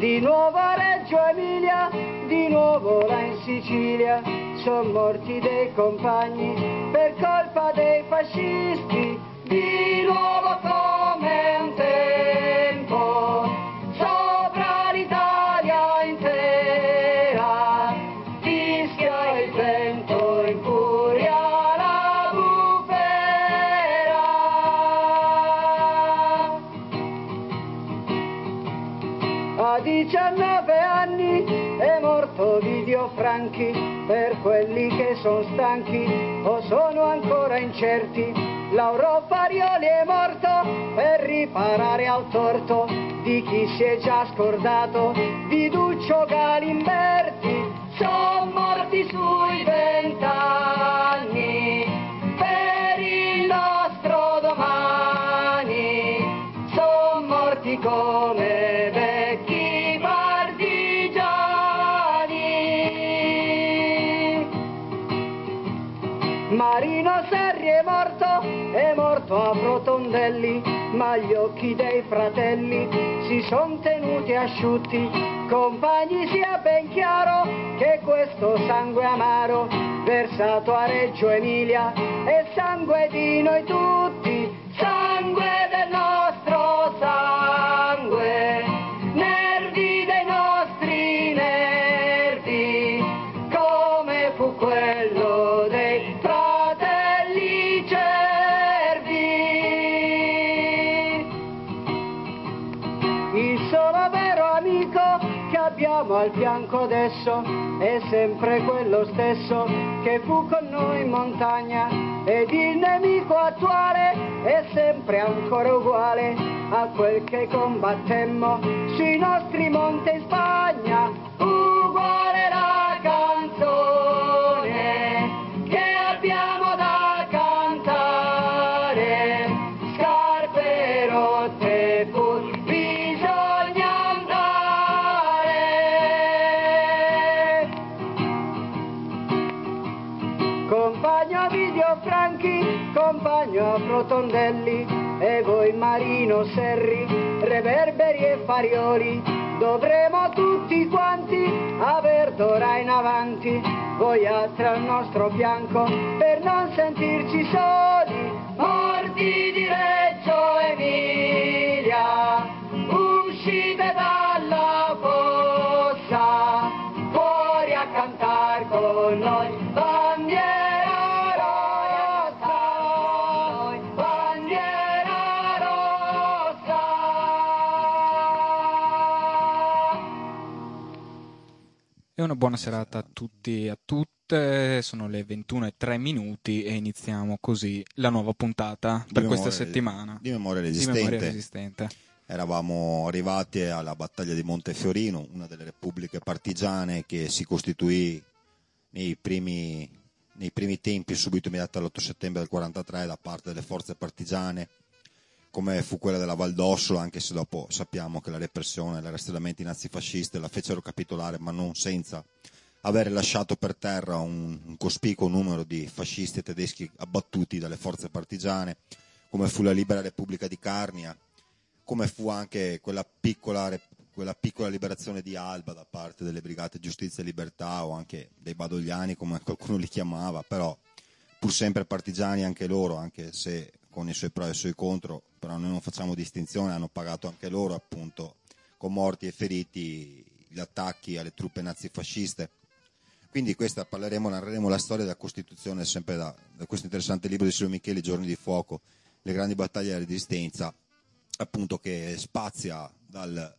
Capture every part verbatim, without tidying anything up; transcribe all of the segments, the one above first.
di nuovo a Reggio Emilia, di nuovo là in Sicilia, son morti dei compagni per colpa dei fascisti, di nuovo come un tempo, sopra l'Italia intera, fischia il vento in furia la bufera. A diciannove anni è morto Ovidio Franchi, per quelli che sono stanchi o sono ancora incerti. Lauro Farioli è morto per riparare al torto di chi si è già scordato di Duccio Galimberti. Sono morti sui vent'anni per il nostro domani, sono morti come vecchi partigiani. Marino Serri è morto, è morto a Rotondelli, ma gli occhi dei fratelli si son tenuti asciutti. Compagni, sia ben chiaro che questo sangue amaro versato a Reggio Emilia è sangue di noi tutti, sangue del nostro sangue, nervi dei nostri nervi, come fu quello dei fratelli Cervi. Il solo vero amico che abbiamo al fianco adesso è sempre quello stesso che fu con noi in montagna, ed il nemico attuale è sempre ancora uguale a quel che combattemmo sui nostri monti in Spagna. Uguale la canzone che abbiamo da cantare, scarpe rotte pur bisogna andare. Compagno Ovidio Franchi, compagno Rotondelli, e voi Marino Serri, Reverberi e Farioli, dovremo tutti quanti aver d'ora in avanti voi altri al nostro fianco per non sentirci soli. Morti di Reggio Emilia, uscite dalla fossa, fuori a cantar con noi, bandiera rossa, bandiera rossa. E una buona serata a tutti e a tutte, sono le ventuno e tre minuti e iniziamo così la nuova puntata Di per memoria, questa settimana di memoria resistente. Di memoria resistente. Eravamo arrivati alla battaglia di Montefiorino, una delle repubbliche partigiane che si costituì nei primi, nei primi tempi, subito immediato all'otto settembre del quarantatré, da parte delle forze partigiane, come fu quella della Val d'Ossola, anche se dopo sappiamo che la repressione e gli arrestamenti nazifascisti la fecero capitolare, ma non senza avere lasciato per terra un, un cospicuo numero di fascisti e tedeschi abbattuti dalle forze partigiane, come fu la Libera Repubblica di Carnia, come fu anche quella piccola, quella piccola liberazione di Alba da parte delle Brigate Giustizia e Libertà, o anche dei Badogliani, come qualcuno li chiamava, però pur sempre partigiani anche loro, anche se con i suoi pro e i suoi contro, però noi non facciamo distinzione, hanno pagato anche loro, appunto, con morti e feriti, gli attacchi alle truppe nazifasciste. Quindi questa parleremo, narreremo la storia della Costituzione, sempre da, da questo interessante libro di Silvio Micheli, Giorni di fuoco, le grandi battaglie della resistenza, appunto, che spazia dal,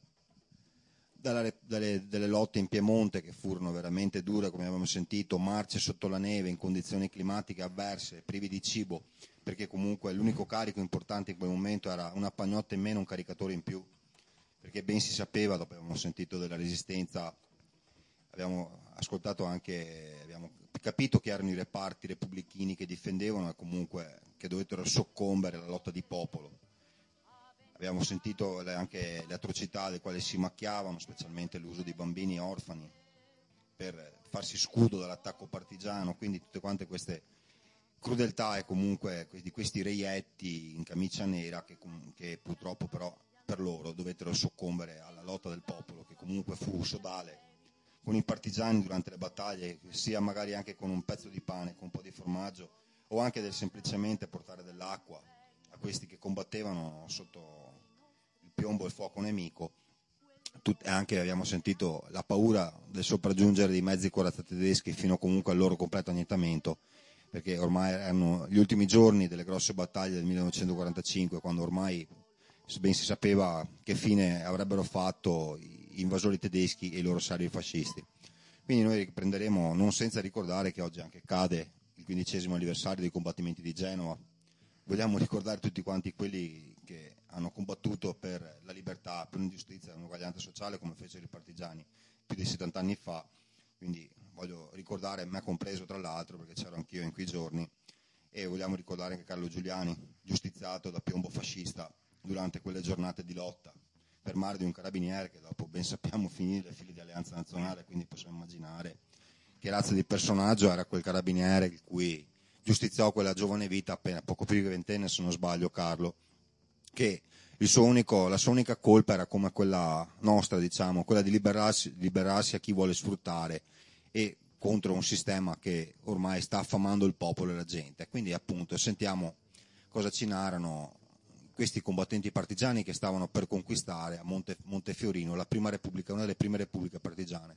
dalla, dalle, delle lotte in Piemonte, che furono veramente dure, come abbiamo sentito, marce sotto la neve in condizioni climatiche avverse, privi di cibo, perché comunque l'unico carico importante in quel momento era una pagnotta in meno, un caricatore in più, perché ben si sapeva, dopo abbiamo sentito della resistenza, abbiamo ascoltato anche, abbiamo capito che erano i reparti repubblichini che difendevano e comunque che dovettero soccombere alla lotta di popolo. Abbiamo sentito anche le atrocità delle quali si macchiavano, specialmente l'uso di bambini orfani per farsi scudo dall'attacco partigiano, quindi tutte quante queste crudeltà e comunque di questi reietti in camicia nera che, che purtroppo però per loro dovettero soccombere alla lotta del popolo, che comunque fu sodale, con i partigiani durante le battaglie, sia magari anche con un pezzo di pane, con un po' di formaggio, o anche del semplicemente portare dell'acqua a questi che combattevano sotto il piombo e il fuoco nemico. Tut- anche abbiamo sentito la paura del sopraggiungere dei mezzi corazzati tedeschi fino comunque al loro completo annientamento, perché ormai erano gli ultimi giorni delle grosse battaglie del millenovecentoquarantacinque, quando ormai ben si sapeva che fine avrebbero fatto gli invasori tedeschi e i loro servi fascisti. Quindi noi riprenderemo, non senza ricordare che oggi anche cade il quindicesimo anniversario dei combattimenti di Genova. Vogliamo ricordare tutti quanti quelli che hanno combattuto per la libertà, per l'ingiustizia, l'uguaglianza sociale, come fecero i partigiani più di settanta anni fa. Quindi voglio ricordare, me compreso tra l'altro, perché c'ero anch'io in quei giorni, e vogliamo ricordare anche Carlo Giuliani, giustiziato da piombo fascista durante quelle giornate di lotta per mare di un carabiniere che dopo ben sappiamo finì le file di Alleanza Nazionale, quindi possiamo immaginare che razza di personaggio era quel carabiniere il cui giustiziò quella giovane vita appena poco più di ventenne, se non sbaglio, Carlo, che il suo unico, la sua unica colpa era come quella nostra, diciamo, quella di liberarsi, liberarsi a chi vuole sfruttare e contro un sistema che ormai sta affamando il popolo e la gente. Quindi appunto sentiamo cosa ci narrano questi combattenti partigiani che stavano per conquistare a Monte, Montefiorino la prima repubblica, una delle prime repubbliche partigiane.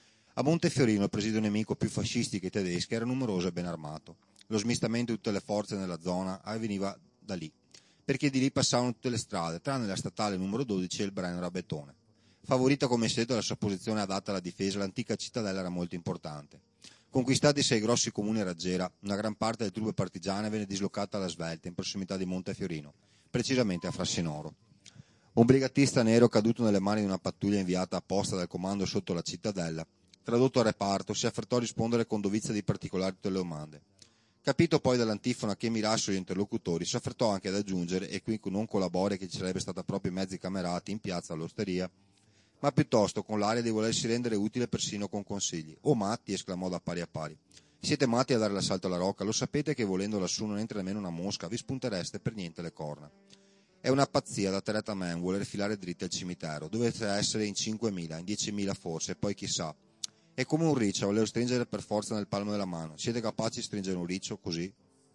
A Montefiorino il presidio nemico più fascisti che tedeschi era numeroso e ben armato. Lo smistamento di tutte le forze nella zona avveniva da lì, perché di lì passavano tutte le strade, tranne la statale numero dodici e il Brennero a Betone. Favorita come seguito dalla sua posizione adatta alla difesa, l'antica cittadella era molto importante. Conquistati sei grossi comuni a raggiera, una gran parte delle truppe partigiane venne dislocata alla Svelta in prossimità di Montefiorino, precisamente a Frassinoro. Un brigatista nero caduto nelle mani di una pattuglia inviata apposta dal comando sotto la cittadella, tradotto al reparto, si affrettò a rispondere con dovizia di particolari tutte le domande. Capito poi dall'antifona che mirassero gli interlocutori, si affrettò anche ad aggiungere, e qui non con la boria che ci sarebbe stata proprio in mezzi camerati in piazza all'osteria, ma piuttosto con l'aria di volersi rendere utile persino con consigli. «Oh matti!» esclamò da pari a pari. «Siete matti a dare l'assalto alla rocca? Lo sapete che volendo lassù non entra nemmeno una mosca, vi spuntereste per niente le corna. È una pazzia da Tereta Man voler filare dritti al cimitero. Dovete essere in cinquemila, in diecimila forse, e poi chissà. È come un riccio a voler stringere per forza nel palmo della mano. Siete capaci di stringere un riccio così?»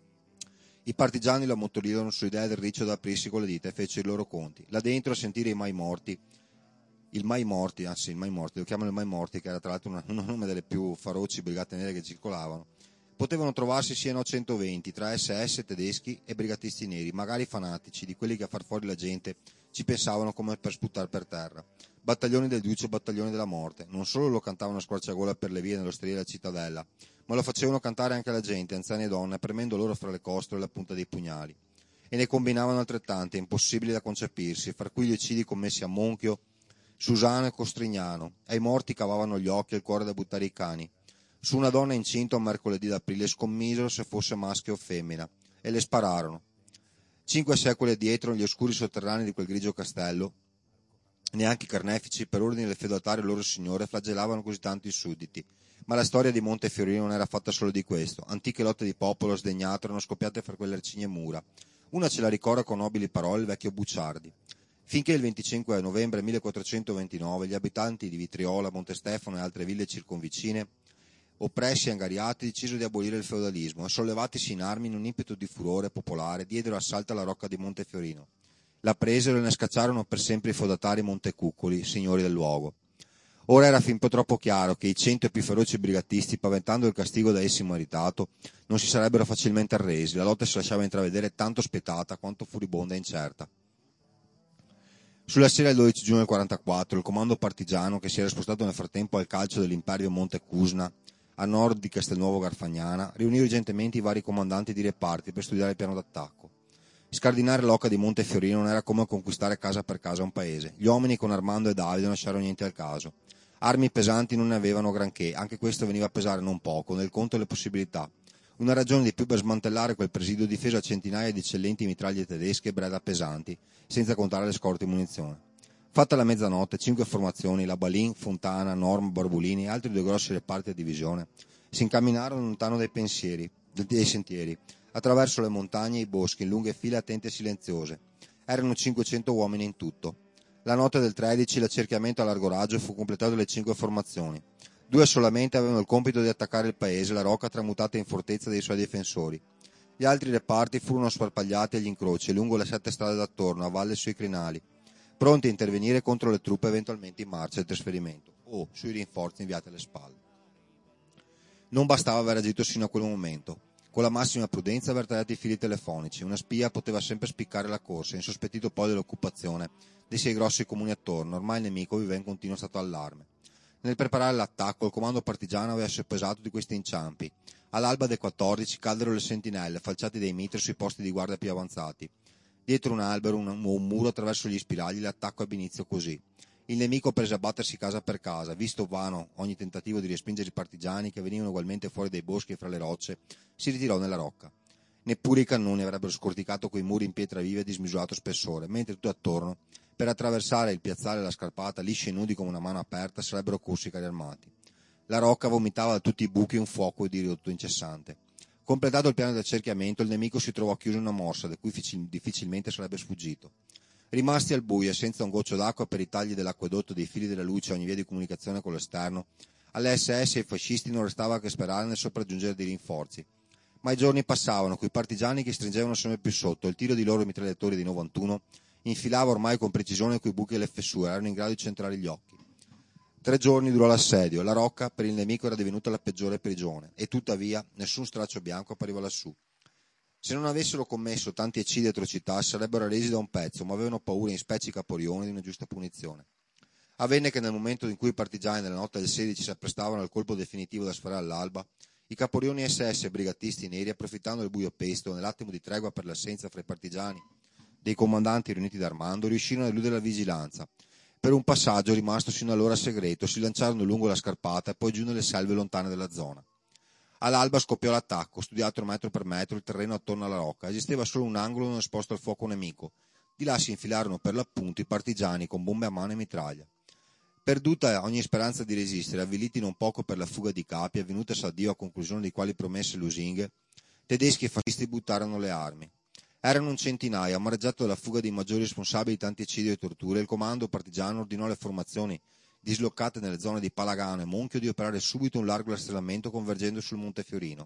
I partigiani lo ammutolirono sull'idea del riccio da aprirsi con le dita e fecero i loro conti. Là dentro a sentire i mai morti, il mai morti, anzi il mai morti, lo chiamano il mai morti, che era tra l'altro un nome delle più feroci brigate nere che circolavano, potevano trovarsi siano centoventi tra esse esse tedeschi e brigatisti neri, magari fanatici, di quelli che a far fuori la gente ci pensavano come per sputare per terra. Battaglioni del Duce, battaglioni della morte. Non solo lo cantavano a squarciagola per le vie nell'osteria della cittadella, ma lo facevano cantare anche alla gente, anziani e donne, premendo loro fra le costole la punta dei pugnali. E ne combinavano altrettante, impossibili da concepirsi, fra cui gli eccidi commessi a Monchio, Susano e Costrignano. Ai morti cavavano gli occhi e il cuore da buttare i cani. Su una donna incinta un mercoledì d'aprile scommisero se fosse maschio o femmina, e le spararono. Cinque secoli addietro, negli oscuri sotterranei di quel grigio castello, neanche i carnefici, per ordine del feudatario loro signore, flagellavano così tanto i sudditi. Ma la storia di Montefiorino non era fatta solo di questo. Antiche lotte di popolo sdegnato erano scoppiate fra quelle arcigne mura. Una ce la ricorda con nobili parole il vecchio Bucciardi. Finché il venticinque novembre millequattrocentoventinove gli abitanti di Vitriola, Montestefano e altre ville circonvicine, oppressi e angariati, decisero di abolire il feudalismo e, sollevatisi in armi in un impeto di furore popolare, diedero assalto alla rocca di Montefiorino. La presero e ne scacciarono per sempre i feudatari Montecuccoli, signori del luogo. Ora era fin po' troppo chiaro che i cento più feroci brigatisti, paventando il castigo da essi meritato, non si sarebbero facilmente arresi. La lotta si lasciava intravedere tanto spietata quanto furibonda e incerta. Sulla sera del dodici giugno del quarantaquattro, il comando partigiano, che si era spostato nel frattempo al calcio dell'imperio Montecusna, a nord di Castelnuovo Garfagnana, riunì urgentemente i vari comandanti di reparti per studiare il piano d'attacco. Scardinare l'oca di Montefiorino non era come conquistare casa per casa un paese. Gli uomini con Armando e Davide non lasciarono niente al caso. Armi pesanti non ne avevano granché, anche questo veniva a pesare non poco, nel conto delle possibilità. Una ragione di più per smantellare quel presidio difeso a centinaia di eccellenti mitraglie tedesche e breda pesanti, senza contare le scorte di munizione. Fatta la mezzanotte, cinque formazioni, la Balin, Fontana, Norm, Barbulini e altri due grossi reparti a divisione, si incamminarono lontano dai pensieri, dei sentieri, attraverso le montagne e i boschi, in lunghe file attente e silenziose. Erano cinquecento uomini in tutto. La notte del tredici l'accerchiamento a largo raggio fu completato dalle cinque formazioni. Due solamente avevano il compito di attaccare il paese, la Rocca tramutata in fortezza dei suoi difensori. Gli altri reparti furono sparpagliati agli incroci lungo le sette strade d'attorno, a valle sui crinali, pronti a intervenire contro le truppe eventualmente in marcia al trasferimento o sui rinforzi inviati alle spalle. Non bastava aver agito sino a quel momento. Con la massima prudenza aver tagliato i fili telefonici. Una spia poteva sempre spiccare la corsa, insospettito poi dell'occupazione dei sei grossi comuni attorno. Ormai il nemico viveva in continuo stato d'allarme. Nel preparare l'attacco, il comando partigiano aveva soppesato di questi inciampi. All'alba del quattordici caddero le sentinelle, falciati dei mitri sui posti di guardia più avanzati. Dietro un albero o un, un muro attraverso gli spiragli l'attacco ebbe inizio così. Il nemico prese a battersi casa per casa, visto vano ogni tentativo di respingere i partigiani che venivano ugualmente fuori dai boschi e fra le rocce, si ritirò nella Rocca. Neppure i cannoni avrebbero scorticato quei muri in pietra viva di smisurato spessore, mentre tutto attorno, per attraversare il piazzale e la scarpata, lisci e nudi come una mano aperta, sarebbero corsi i carri armati. La Rocca vomitava da tutti i buchi un fuoco di ridotto incessante. Completato il piano di accerchiamento, il nemico si trovò chiuso in una morsa, da cui difficilmente sarebbe sfuggito. Rimasti al buio e senza un goccio d'acqua per i tagli dell'acquedotto, dei fili della luce e ogni via di comunicazione con l'esterno, alle esse esse e ai fascisti non restava che sperare nel sopraggiungere dei rinforzi. Ma i giorni passavano, coi partigiani che stringevano sempre più sotto, il tiro di loro mitragliatori di novantuno infilava ormai con precisione quei buchi e le fessure, erano in grado di centrare gli occhi. Tre giorni durò l'assedio, la Rocca per il nemico era divenuta la peggiore prigione, e tuttavia nessun straccio bianco appariva lassù. Se non avessero commesso tanti eccidi e atrocità, sarebbero resi da un pezzo, ma avevano paura in specie i caporioni di una giusta punizione. Avvenne che nel momento in cui i partigiani nella notte del sedici si apprestavano al colpo definitivo da sferrare all'alba, i caporioni esse esse e brigatisti neri, approfittando del buio pesto, nell'attimo di tregua per l'assenza fra i partigiani dei comandanti riuniti da Armando, riuscirono a eludere la vigilanza. Per un passaggio rimasto sino allora segreto, si lanciarono lungo la scarpata e poi giù nelle selve lontane dalla zona. All'alba scoppiò l'attacco, studiato metro per metro il terreno attorno alla Rocca. Esisteva solo un angolo non esposto al fuoco nemico. Di là si infilarono per l'appunto i partigiani con bombe a mano e mitraglia. Perduta ogni speranza di resistere, avviliti non poco per la fuga di capi, avvenutasi addio a conclusione di quali promesse lusinghe, tedeschi e fascisti buttarono le armi. Erano un centinaio, amareggiato dalla fuga dei maggiori responsabili di tanti eccidi e torture. Il comando partigiano ordinò alle formazioni dislocate nelle zone di Palagano e Monchio di operare subito un largo rastrellamento convergendo sul Montefiorino.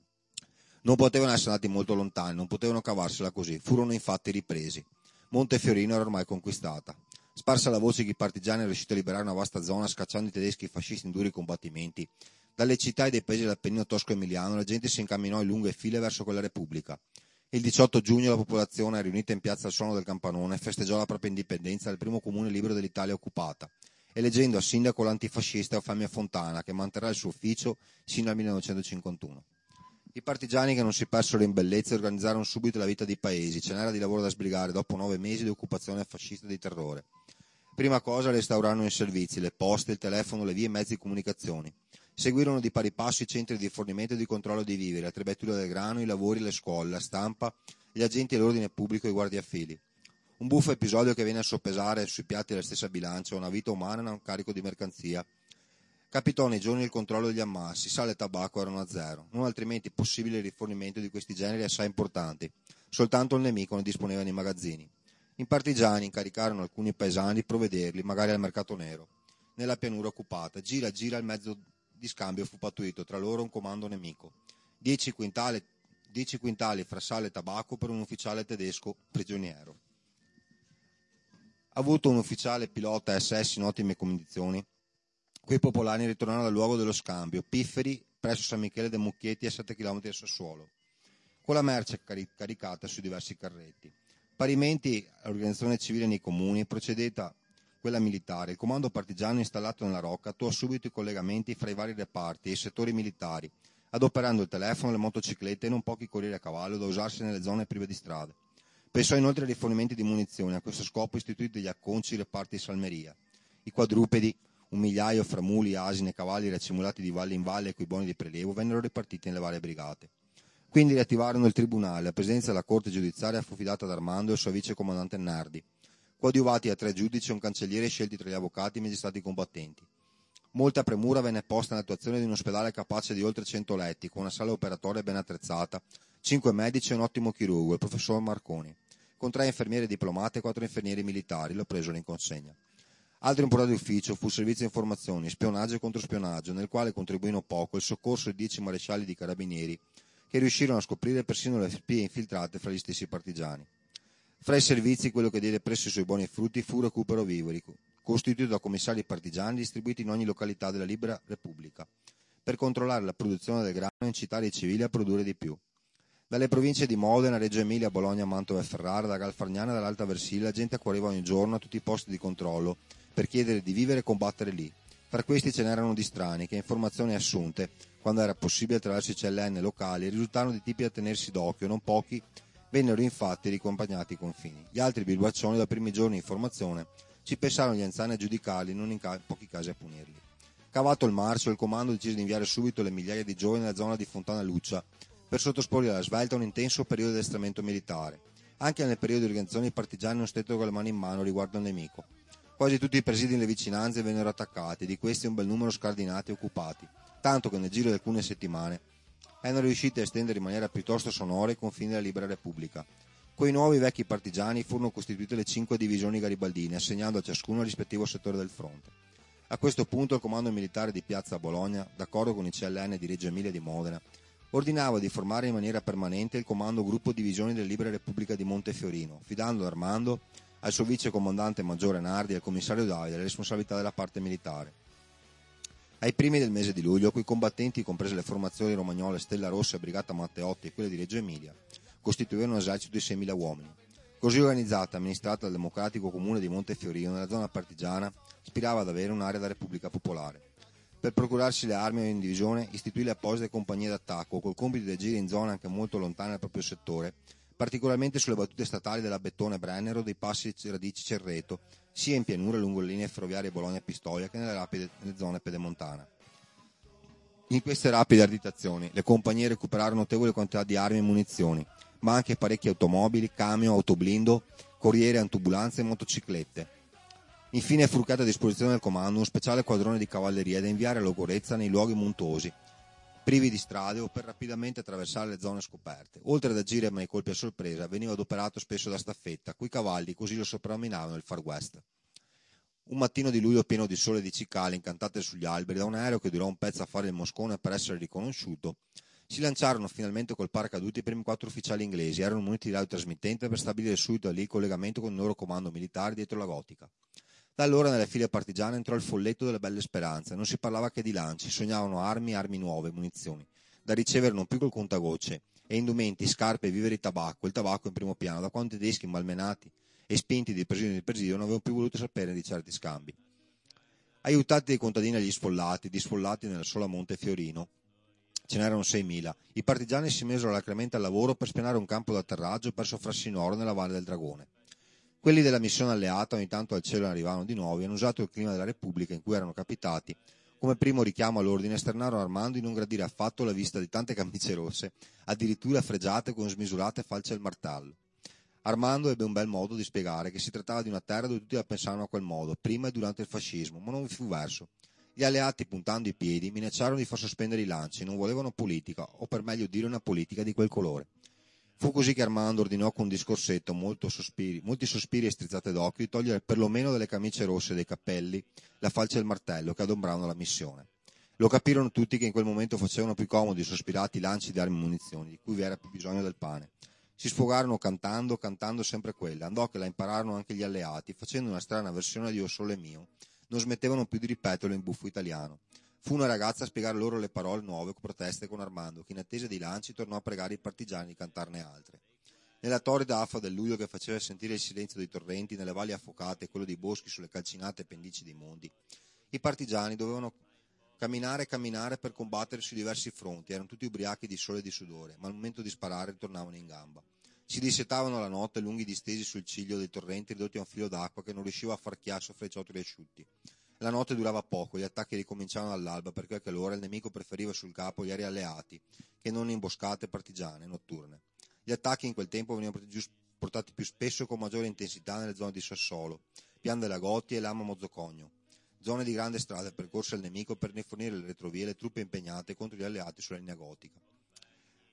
Non potevano essere andati molto lontani, non potevano cavarsela così, furono infatti ripresi. Montefiorino era ormai conquistata. Sparsa la voce che i partigiani erano riusciti a liberare una vasta zona scacciando i tedeschi e i fascisti in duri combattimenti, dalle città e dei paesi dell'Appennino tosco-emiliano la gente si incamminò in lunghe file verso quella repubblica. Il diciotto giugno la popolazione, riunita in piazza al suono del campanone, festeggiò la propria indipendenza del primo comune libero dell'Italia occupata, eleggendo a sindaco l'antifascista Eufemio Fontana, che manterrà il suo ufficio sino al millenovecentocinquantuno. I partigiani, che non si persero in bellezza, organizzarono subito la vita dei paesi. Ce n'era di lavoro da sbrigare dopo nove mesi di occupazione fascista e di terrore. Prima cosa restaurarono i servizi, le poste, il telefono, le vie e mezzi di comunicazione. Seguirono di pari passo i centri di fornimento e di controllo dei viveri, la trebbiatura del grano, i lavori, le scuole, la stampa, gli agenti dell'ordine pubblico e i guardiafili. Un buffo episodio che viene a soppesare sui piatti della stessa bilancia una vita umana e un carico di mercanzia. Capitò nei giorni il controllo degli ammassi, sale e tabacco erano a zero, non altrimenti possibile il rifornimento di questi generi assai importanti. Soltanto il nemico ne disponeva nei magazzini. I partigiani incaricarono alcuni paesani di provvederli, magari al mercato nero. Nella pianura occupata, gira gira il mezzo di scambio fu pattuito, tra loro un comando nemico. Dieci quintali, dieci quintali fra sale e tabacco per un ufficiale tedesco prigioniero. Avuto un ufficiale pilota esse esse in ottime condizioni, quei popolani ritornarono al luogo dello scambio, pifferi, presso San Michele dei Mucchietti a sette chilometri da Sassuolo, con la merce cari- caricata sui diversi carretti. Parimenti l'organizzazione civile nei comuni, procedetta quella militare, il comando partigiano installato nella Rocca attuò subito i collegamenti fra i vari reparti e i settori militari, adoperando il telefono, le motociclette e non pochi corrieri a cavallo da usarsi nelle zone prive di strade. Pensò inoltre ai rifornimenti di munizioni, a questo scopo istituiti gli acconci e reparti di salmeria. I quadrupedi, un migliaio fra muli, asini e cavalli racimolati di valle in valle e coi buoni di prelievo, vennero ripartiti nelle varie brigate. Quindi riattivarono il tribunale, la presenza della corte giudiziaria fu affidata ad Armando e il suo vice comandante Nardi, coadiuvati a tre giudici e un cancelliere scelti tra gli avvocati e i magistrati combattenti. Molta premura venne posta nell'attuazione di un ospedale capace di oltre cento letti, con una sala operatoria ben attrezzata, cinque medici e un ottimo chirurgo, il professor Marconi. con tre infermieri diplomati e quattro infermieri militari, lo presero in consegna. Altro importante ufficio fu il servizio informazioni, spionaggio e controspionaggio, nel quale contribuirono poco il soccorso di dieci marescialli di carabinieri, che riuscirono a scoprire persino le spie infiltrate fra gli stessi partigiani. Fra i servizi, quello che diede presso i suoi buoni frutti fu recupero viveri, costituito da commissari partigiani distribuiti in ogni località della Libera Repubblica, per controllare la produzione del grano e incitare i civili a produrre di più. Dalle province di Modena, Reggio Emilia, Bologna, Mantova e Ferrara, da Galfargnana e dall'Alta Versilia, la gente accoriva ogni giorno a tutti i posti di controllo per chiedere di vivere e combattere lì. Fra questi ce n'erano di strani che, informazioni assunte, quando era possibile attraverso i C L N locali, risultarono di tipi a tenersi d'occhio, non pochi vennero infatti ricompagnati ai confini. Gli altri birbaccioni, da primi giorni di informazione, ci pensarono gli anziani a giudicarli, non in ca- pochi casi a punirli. Cavato il marcio, il comando decise di inviare subito le migliaia di giovani nella zona di Fontana Luccia per sottosporre alla svelta un intenso periodo di addestramento militare. Anche nel periodo di organizzazione i partigiani non stettero con le mani in mano riguardo al nemico. Quasi tutti i presidi nelle vicinanze vennero attaccati, di questi un bel numero scardinati e occupati, tanto che nel giro di alcune settimane erano riusciti a estendere in maniera piuttosto sonora i confini della Libera Repubblica. Coi nuovi vecchi partigiani furono costituite le cinque divisioni garibaldine, assegnando a ciascuno il rispettivo settore del fronte. A questo punto il comando militare di Piazza Bologna, d'accordo con i C L N di Reggio Emilia e di Modena, ordinava di formare in maniera permanente il comando gruppo divisioni della Libera Repubblica di Montefiorino, fidando ad Armando, al suo vice comandante maggiore Nardi e al commissario Davide le responsabilità della parte militare. Ai primi del mese di luglio, quei combattenti, comprese le formazioni romagnole Stella Rossa e Brigata Matteotti e quelle di Reggio Emilia, costituivano un esercito di seimila uomini. Così organizzata e amministrata dal democratico comune di Montefiorino, nella zona partigiana aspirava ad avere un'area da Repubblica Popolare. Per procurarsi le armi in divisione, istituì le apposite compagnie d'attacco, col compito di agire in zone anche molto lontane dal proprio settore, particolarmente sulle battute statali della Bettone Brennero, dei Passi Radici Cerreto, sia in pianura lungo le linee ferroviarie Bologna-Pistoia che nelle rapide nelle zone pedemontane. In queste rapide arditazioni le compagnie recuperarono notevoli quantità di armi e munizioni, ma anche parecchi automobili, camion, autoblindo, corriere, ambulanze e motociclette. Infine fu a disposizione del comando uno speciale quadrone di cavalleria da inviare a Logorezza nei luoghi montuosi, privi di strade o per rapidamente attraversare le zone scoperte. Oltre ad agire nei colpi a sorpresa, veniva adoperato spesso da staffetta, cui cavalli così lo soprannominavano il Far West. Un mattino di luglio pieno di sole e di cicale incantate sugli alberi, da un aereo che durò un pezzo a fare il moscone per essere riconosciuto, si lanciarono finalmente col paracaduti i primi quattro ufficiali inglesi, erano muniti di radiotrasmittente per stabilire subito lì il collegamento con il loro comando militare dietro la Gotica. Da allora nelle file partigiane entrò il folletto delle belle speranze, non si parlava che di lanci, sognavano armi, armi nuove, munizioni, da ricevere non più col contagocce, e indumenti, scarpe, viveri, tabacco, il tabacco in primo piano, da quando i tedeschi malmenati e spinti di presidio in presidio non avevano più voluto sapere di certi scambi. Aiutati dai contadini agli sfollati, disfollati nella sola Montefiorino, ce n'erano seimila, i partigiani si misero alacremente al lavoro per spianare un campo d'atterraggio presso Frassinoro nella Valle del Dragone. Quelli della missione alleata ogni tanto al cielo arrivavano di nuovo e hanno usato il clima della Repubblica in cui erano capitati come primo richiamo all'ordine, esternarono Armando di non gradire affatto la vista di tante camicie rosse, addirittura fregiate con smisurate falce al martello. Armando ebbe un bel modo di spiegare che si trattava di una terra dove tutti la pensavano a quel modo, prima e durante il fascismo, ma non vi fu verso. Gli alleati, puntando i piedi, minacciarono di far sospendere i lanci, non volevano politica, o per meglio dire una politica di quel colore. Fu così che Armando ordinò con un discorsetto, molto sospiri, molti sospiri e strizzate d'occhio, di togliere perlomeno dalle camicie rosse e dei cappelli la falce e il martello che adombravano la missione. Lo capirono tutti che in quel momento facevano più comodi i sospirati lanci di armi e munizioni, di cui vi era più bisogno del pane. Si sfogarono cantando, cantando sempre quella, andò che la impararono anche gli alleati, facendo una strana versione di O Sole Mio. Non smettevano più di ripeterlo in buffo italiano. Fu una ragazza a spiegare loro le parole nuove proteste con Armando, che in attesa dei lanci tornò a pregare i partigiani di cantarne altre. Nella torrida affa del luglio che faceva sentire il silenzio dei torrenti, nelle valli affocate e quello dei boschi sulle calcinate pendici dei mondi, i partigiani dovevano camminare e camminare per combattere su diversi fronti, erano tutti ubriachi di sole e di sudore, ma al momento di sparare ritornavano in gamba. Si dissetavano la notte lunghi distesi sul ciglio dei torrenti ridotti a un filo d'acqua che non riusciva a far chiasso fra i ciottoli asciutti. La notte durava poco, gli attacchi ricominciavano all'alba perché a quell'ora il nemico preferiva sul capo gli aerei alleati che non imboscate partigiane notturne. Gli attacchi in quel tempo venivano portati più spesso e con maggiore intensità nelle zone di Sassuolo, Pian della Gotti e Lama Mozzocogno, zone di grande strada percorse al nemico per ne fornire le retrovie e le truppe impegnate contro gli alleati sulla linea gotica.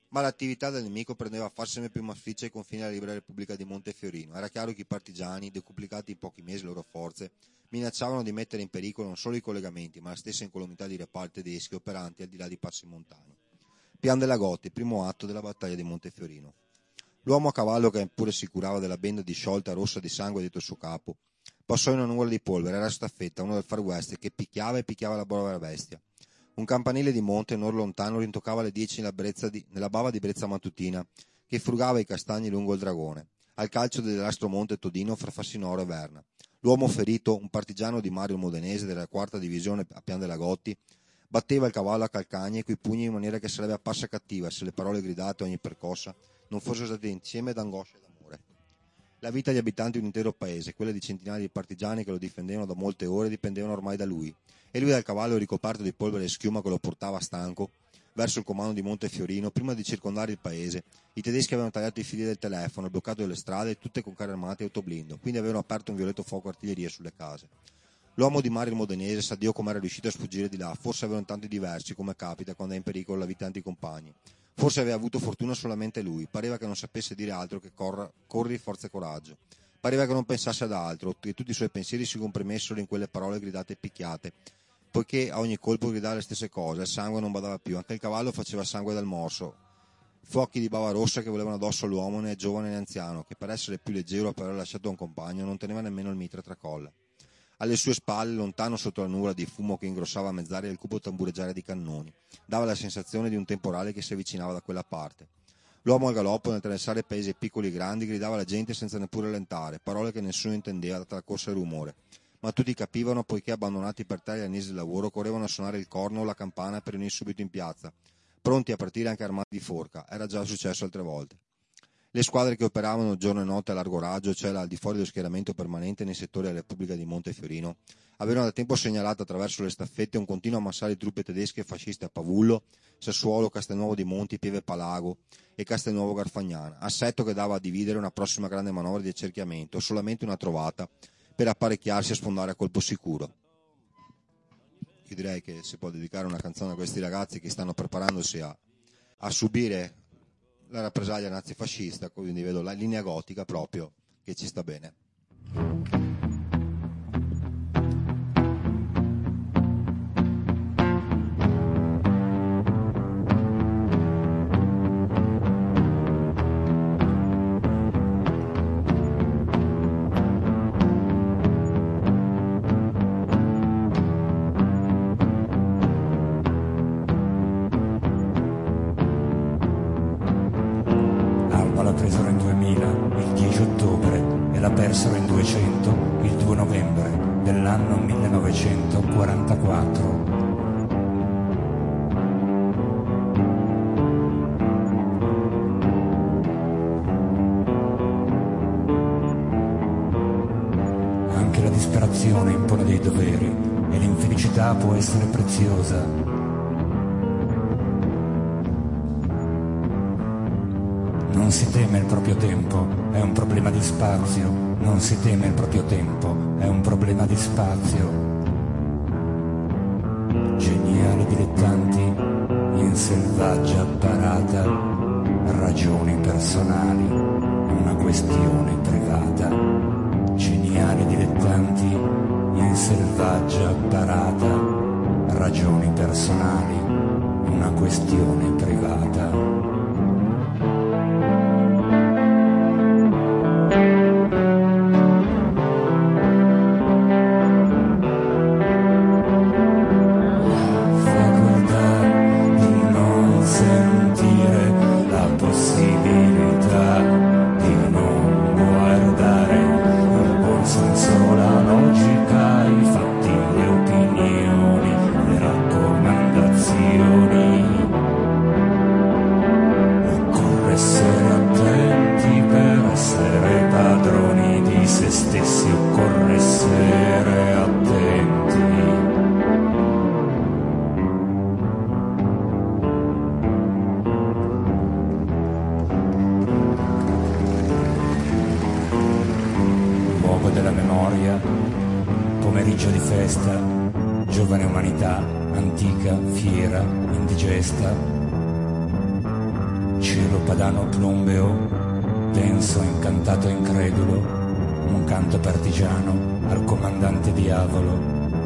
Ma l'attività del nemico prendeva a far sempre più massiccia ai confini della libera Repubblica di Montefiorino. Era chiaro che i partigiani, decuplicati in pochi mesi le loro forze, minacciavano di mettere in pericolo non solo i collegamenti, ma la stessa incolumità di reparti tedeschi operanti al di là di passi montani. Pian della Gotti, primo atto della battaglia di Montefiorino. L'uomo a cavallo, che pure si curava della benda disciolta rossa di sangue dietro il suo capo, passò in una nuvola di polvere. Era Staffetta, uno del Far West, che picchiava e picchiava la povera bestia. Un campanile di monte non lontano rintoccava alle dieci nella, di, nella bava di brezza mattutina, che frugava i castagni lungo il dragone, al calcio dell'Astromonte Todino fra Fassinoro e Verna. L'uomo ferito, un partigiano di Mario Modenese della quarta divisione a Pian della Gotti, batteva il cavallo a calcagna e coi pugni in maniera che sarebbe apparsa cattiva se le parole gridate ogni percossa non fossero state insieme d'angoscia e d'amore. La vita degli abitanti di un intero paese, quella di centinaia di partigiani che lo difendevano da molte ore, dipendevano ormai da lui, e lui dal cavallo ricoperto di polvere e schiuma che lo portava stanco verso il comando di Montefiorino. Prima di circondare il paese, i tedeschi avevano tagliato i fili del telefono, bloccato le strade, tutte con carri armati e autoblindo, quindi avevano aperto un violetto fuoco artiglieria sulle case. L'uomo di Mario Modenese sa Dio come era riuscito a sfuggire di là. Forse avevano tanti diversi, come capita quando è in pericolo la vita tanti compagni. Forse aveva avuto fortuna solamente lui. Pareva che non sapesse dire altro che corra, corri, forza e coraggio. Pareva che non pensasse ad altro, che tutti i suoi pensieri si comprimessero in quelle parole gridate e picchiate, poiché a ogni colpo gridava le stesse cose. Il sangue non badava più, anche il cavallo faceva sangue dal morso. Fuochi di bava rossa che volevano addosso all'uomo, né giovane né anziano, che per essere più leggero o per aver lasciato un compagno non teneva nemmeno il mitra tra colla. Alle sue spalle, lontano sotto la nuvola di fumo che ingrossava a mezz'aria il cupo tambureggiare di cannoni, dava la sensazione di un temporale che si avvicinava da quella parte. L'uomo al galoppo, nel attraversare paesi piccoli e grandi, gridava alla gente senza neppure rallentare, parole che nessuno intendeva data la corsa e il rumore. Ma tutti capivano, poiché abbandonati per terra gli annisi del lavoro, correvano a suonare il corno o la campana per venire subito in piazza, pronti a partire anche armati di forca. Era già successo altre volte. Le squadre che operavano giorno e notte a largo raggio, cioè al di fuori dello schieramento permanente nei settori della Repubblica di Montefiorino, avevano da tempo segnalato attraverso le staffette un continuo ammassare di truppe tedesche e fasciste a Pavullo, Sassuolo, Castelnuovo di Monti, Pieve Palago e Castelnuovo Garfagnana, assetto che dava a dividere una prossima grande manovra di accerchiamento, solamente una trovata per apparecchiarsi a sfondare a colpo sicuro. Io direi che si può dedicare una canzone a questi ragazzi che stanno preparandosi a, a subire la rappresaglia nazifascista, quindi vedo la linea gotica proprio che ci sta bene. Presero in duemila il dieci ottobre e la persero in duecento il due novembre dell'anno millenovecentoquarantaquattro. Anche la disperazione impone dei doveri e l'infelicità può essere preziosa. Non si teme il proprio tempo, è un problema di spazio. Non si teme il proprio tempo, è un problema di spazio. Geniali dilettanti in selvaggia parata, ragioni personali, una questione privata. Geniali dilettanti in selvaggia parata, ragioni personali, una questione privata. cielo padano plumbeo, denso, incantato, incredulo, un canto partigiano al comandante diavolo.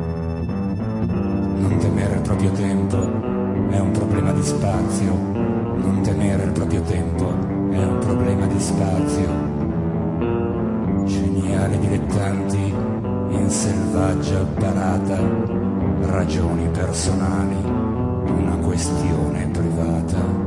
Non temere il proprio tempo è un problema di spazio, non temere il proprio tempo è un problema di spazio. Geniali dilettanti in selvaggia parata, ragioni personali, una questione privata.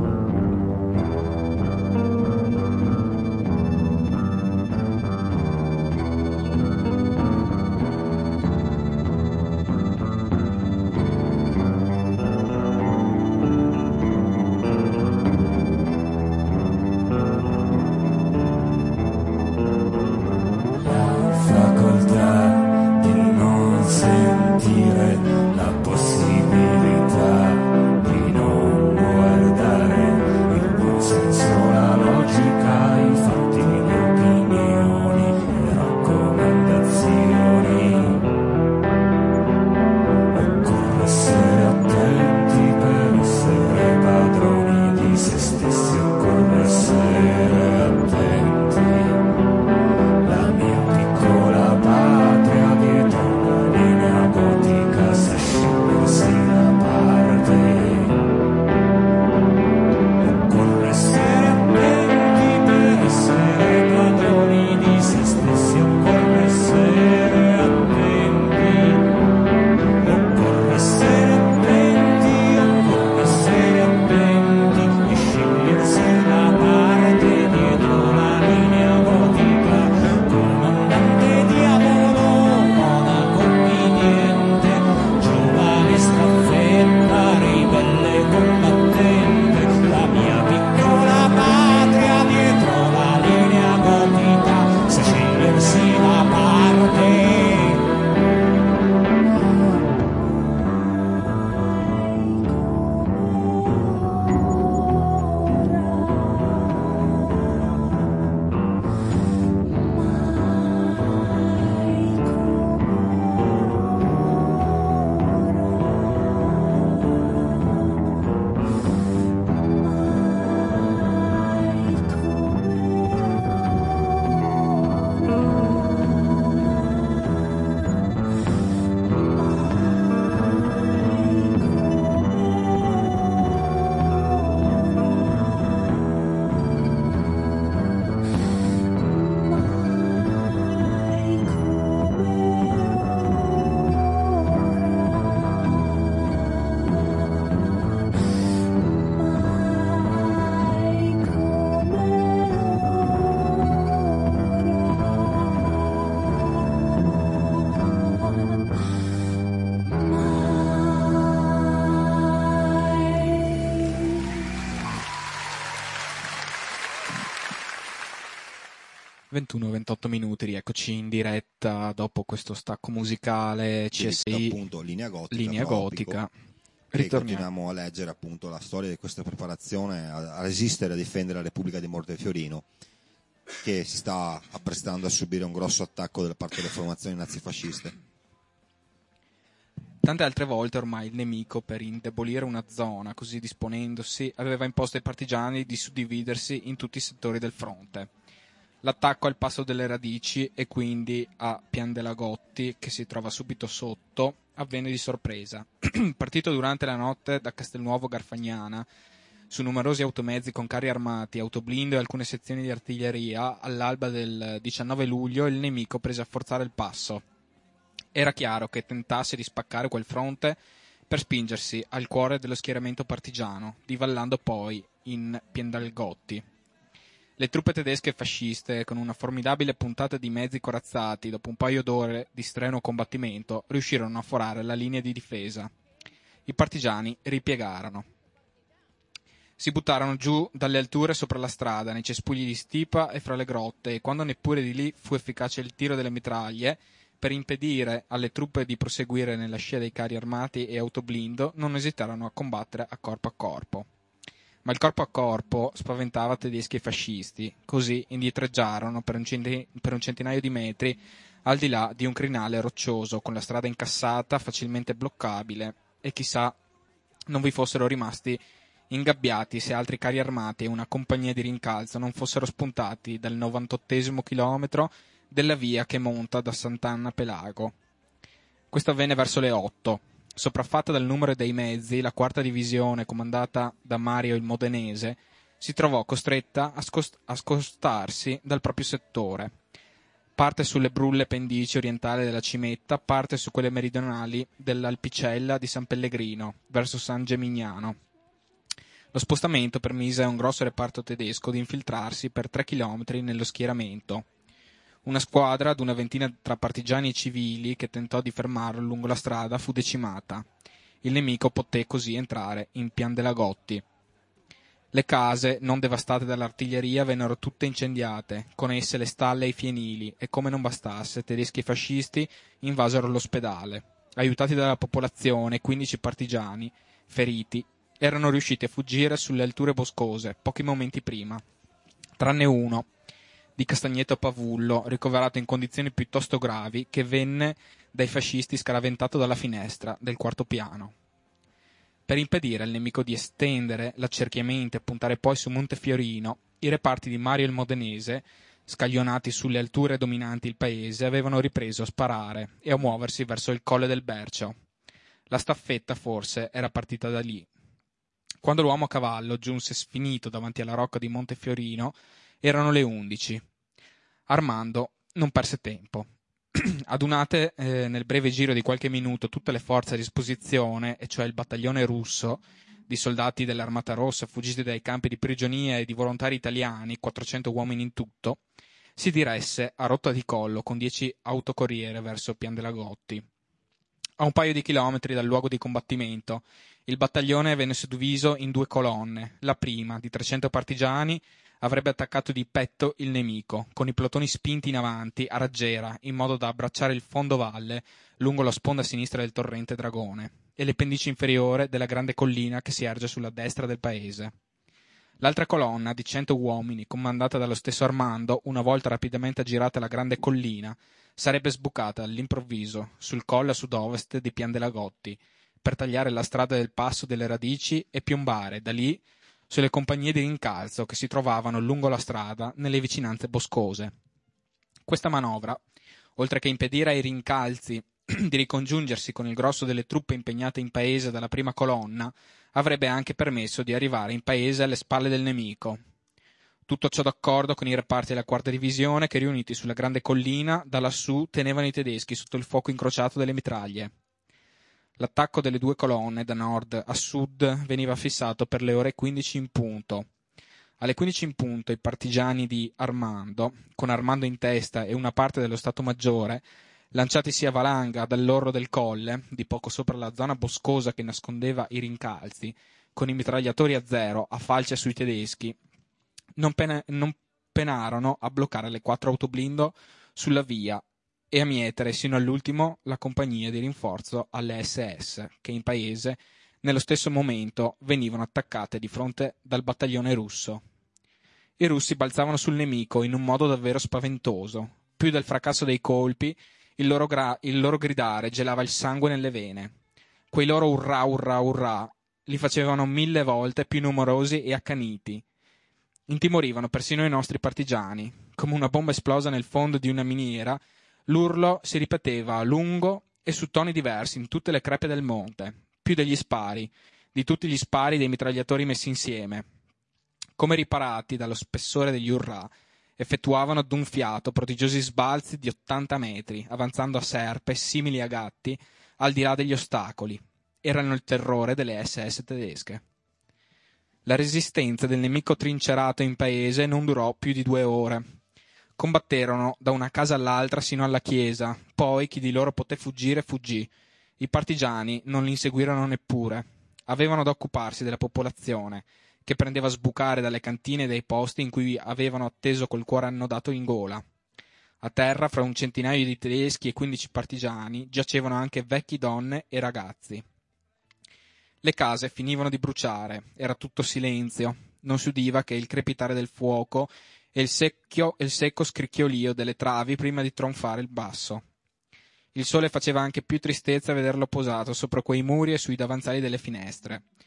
ventuno ventotto minuti, rieccoci in diretta dopo questo stacco musicale C S I, appunto Linea Gotica. Linea Gotica. E continuiamo a leggere appunto la storia di questa preparazione a, a resistere, a difendere la Repubblica di Montefiorino, che si sta apprestando a subire un grosso attacco da parte delle formazioni nazifasciste. Tante altre volte ormai il nemico, per indebolire una zona, così disponendosi, aveva imposto ai partigiani di suddividersi in tutti i settori del fronte. L'attacco al passo delle Radici e quindi a Piandelagotti, che si trova subito sotto, avvenne di sorpresa. Partito durante la notte da Castelnuovo Garfagnana, su numerosi automezzi con carri armati, autoblindo e alcune sezioni di artiglieria, all'alba del diciannove luglio il nemico prese a forzare il passo. Era chiaro che tentasse di spaccare quel fronte per spingersi al cuore dello schieramento partigiano, divallando poi in Piandelagotti. Le truppe tedesche e fasciste, con una formidabile puntata di mezzi corazzati, dopo un paio d'ore di strenuo combattimento, riuscirono a forare la linea di difesa. I partigiani ripiegarono. Si buttarono giù dalle alture sopra la strada, nei cespugli di Stipa e fra le grotte, e quando neppure di lì fu efficace il tiro delle mitraglie, per impedire alle truppe di proseguire nella scia dei carri armati e autoblindo, non esitarono a combattere a corpo a corpo. Ma il corpo a corpo spaventava tedeschi e fascisti, così indietreggiarono per un, centi- per un centinaio di metri al di là di un crinale roccioso con la strada incassata, facilmente bloccabile, e chissà non vi fossero rimasti ingabbiati se altri carri armati e una compagnia di rincalzo non fossero spuntati dal novantottesimo chilometro della via che monta da Sant'Anna Pelago. Questo avvenne verso le otto. Sopraffatta dal numero dei mezzi, la quarta divisione, comandata da Mario il Modenese, si trovò costretta a, scost- a scostarsi dal proprio settore. Parte sulle brulle pendici orientali della Cimetta, parte su quelle meridionali dell'Alpicella di San Pellegrino, verso San Gemignano. Lo spostamento permise a un grosso reparto tedesco di infiltrarsi per tre chilometri nello schieramento. Una squadra ad una ventina tra partigiani e civili che tentò di fermarlo lungo la strada fu decimata. Il nemico poté così entrare in Pian della Gotti. Le case, non devastate dall'artiglieria, vennero tutte incendiate, con esse le stalle e i fienili, e come non bastasse, tedeschi e fascisti invasero l'ospedale. Aiutati dalla popolazione, quindici partigiani, feriti, erano riusciti a fuggire sulle alture boscose, pochi momenti prima. Tranne uno, di Castagneto Pavullo, ricoverato in condizioni piuttosto gravi, che venne dai fascisti scaraventato dalla finestra del quarto piano. Per impedire al nemico di estendere l'accerchiamento e puntare poi su Montefiorino, i reparti di Mario il Modenese, scaglionati sulle alture dominanti il paese, avevano ripreso a sparare e a muoversi verso il Colle del Bercio. La staffetta, forse, era partita da lì. Quando l'uomo a cavallo giunse sfinito davanti alla rocca di Montefiorino, erano le undici. Armando non perse tempo. Adunate eh, nel breve giro di qualche minuto tutte le forze a disposizione, e cioè il battaglione russo di soldati dell'Armata Rossa fuggiti dai campi di prigionia e di volontari italiani, quattrocento uomini in tutto, si diresse a rotta di collo con dieci autocorriere verso Pian della Gotti. A un paio di chilometri dal luogo di combattimento, il battaglione venne suddiviso in due colonne. La prima, di trecento partigiani, avrebbe attaccato di petto il nemico, con i plotoni spinti in avanti a raggiera, in modo da abbracciare il fondovalle lungo la sponda sinistra del torrente Dragone e le pendici inferiore della grande collina che si erge sulla destra del paese. L'altra colonna, di cento uomini, comandata dallo stesso Armando, una volta rapidamente aggirata la grande collina, sarebbe sbucata all'improvviso sul colle a sud-ovest di Pian della Gotti, per tagliare la strada del passo delle Radici e piombare da lì sulle compagnie di rincalzo che si trovavano lungo la strada nelle vicinanze boscose. Questa manovra, oltre che impedire ai rincalzi di ricongiungersi con il grosso delle truppe impegnate in paese dalla prima colonna, avrebbe anche permesso di arrivare in paese alle spalle del nemico. Tutto ciò d'accordo con i reparti della quarta divisione che, riuniti sulla grande collina, da lassù tenevano i tedeschi sotto il fuoco incrociato delle mitraglie. L'attacco delle due colonne da nord a sud veniva fissato per le ore quindici in punto. Alle quindici in punto i partigiani di Armando, con Armando in testa e una parte dello Stato Maggiore, lanciatisi a valanga dall'orlo del colle, di poco sopra la zona boscosa che nascondeva i rincalzi, con i mitragliatori a zero a falce sui tedeschi, non, pena- non penarono a bloccare le quattro autoblindo sulla via e a mietere sino all'ultimo la compagnia di rinforzo alle esse esse, che in paese, nello stesso momento, venivano attaccate di fronte dal battaglione russo. I russi balzavano sul nemico in un modo davvero spaventoso. Più del fracasso dei colpi, il loro, gra- il loro gridare gelava il sangue nelle vene. Quei loro urrà, urrà, urrà li facevano mille volte più numerosi e accaniti. Intimorivano persino i nostri partigiani. Come una bomba esplosa nel fondo di una miniera, l'urlo si ripeteva a lungo e su toni diversi in tutte le crepe del monte, più degli spari, di tutti gli spari dei mitragliatori messi insieme. Come riparati dallo spessore degli urrà, effettuavano d'un fiato prodigiosi sbalzi di ottanta metri, avanzando a serpe, simili a gatti, al di là degli ostacoli. Erano il terrore delle esse esse tedesche. La resistenza del nemico trincerato in paese non durò più di due ore. Combatterono da una casa all'altra sino alla chiesa, poi chi di loro poté fuggire fuggì. I partigiani non li inseguirono neppure. Avevano da occuparsi della popolazione, che prendeva a sbucare dalle cantine e dai posti in cui avevano atteso col cuore annodato in gola. A terra, fra un centinaio di tedeschi e quindici partigiani, giacevano anche vecchi, donne e ragazzi. Le case finivano di bruciare, era tutto silenzio, non si udiva che il crepitare del fuoco e il, secchio, il secco scricchiolio delle travi prima di tronfare il basso. Il sole faceva anche più tristezza a vederlo posato sopra quei muri e sui davanzali delle finestre.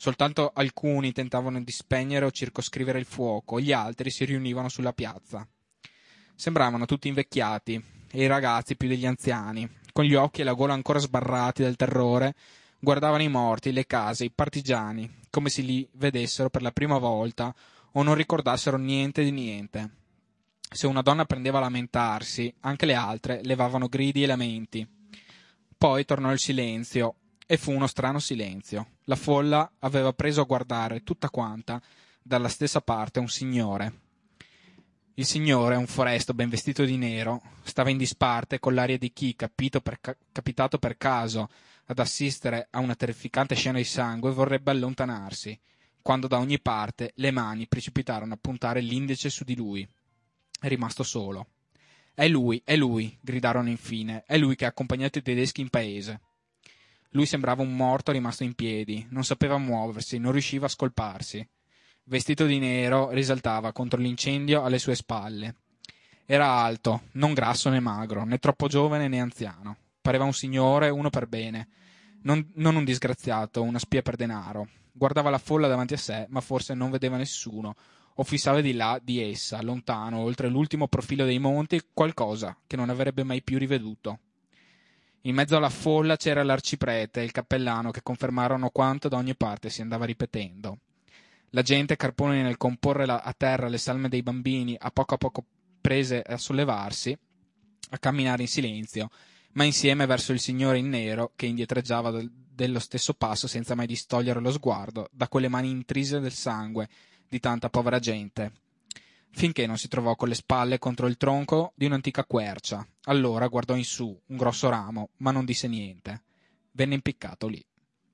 Soltanto alcuni tentavano di spegnere o circoscrivere il fuoco, gli altri si riunivano sulla piazza. Sembravano tutti invecchiati, e i ragazzi più degli anziani, con gli occhi e la gola ancora sbarrati dal terrore, guardavano i morti, le case, i partigiani, come se li vedessero per la prima volta o non ricordassero niente di niente. Se una donna prendeva a lamentarsi, anche le altre levavano gridi e lamenti. Poi tornò il silenzio, e fu uno strano silenzio. La folla aveva preso a guardare tutta quanta dalla stessa parte un signore. Il signore, un foresto ben vestito di nero, stava in disparte con l'aria di chi, capito per ca- capitato per caso ad assistere a una terrificante scena di sangue, vorrebbe allontanarsi, quando da ogni parte le mani precipitarono a puntare l'indice su di lui. È rimasto solo. «È lui, è lui!» gridarono infine. «È lui che ha accompagnato i tedeschi in paese!» Lui sembrava un morto rimasto in piedi, non sapeva muoversi, non riusciva a scolparsi. Vestito di nero, risaltava contro l'incendio alle sue spalle. Era alto, non grasso né magro, né troppo giovane né anziano. Pareva un signore, uno per bene, non, non un disgraziato, una spia per denaro. Guardava la folla davanti a sé, ma forse non vedeva nessuno, o fissava di là di essa, lontano, oltre l'ultimo profilo dei monti, qualcosa che non avrebbe mai più riveduto. In mezzo alla folla c'era l'arciprete e il cappellano che confermarono quanto da ogni parte si andava ripetendo. La gente, carponi nel comporre la, a terra le salme dei bambini, a poco a poco prese a sollevarsi, a camminare in silenzio, ma insieme verso il signore in nero che indietreggiava del, dello stesso passo senza mai distogliere lo sguardo da quelle mani intrise del sangue di tanta povera gente, finché non si trovò con le spalle contro il tronco di un'antica quercia. Allora guardò in su un grosso ramo, ma non disse niente. Venne impiccato lì.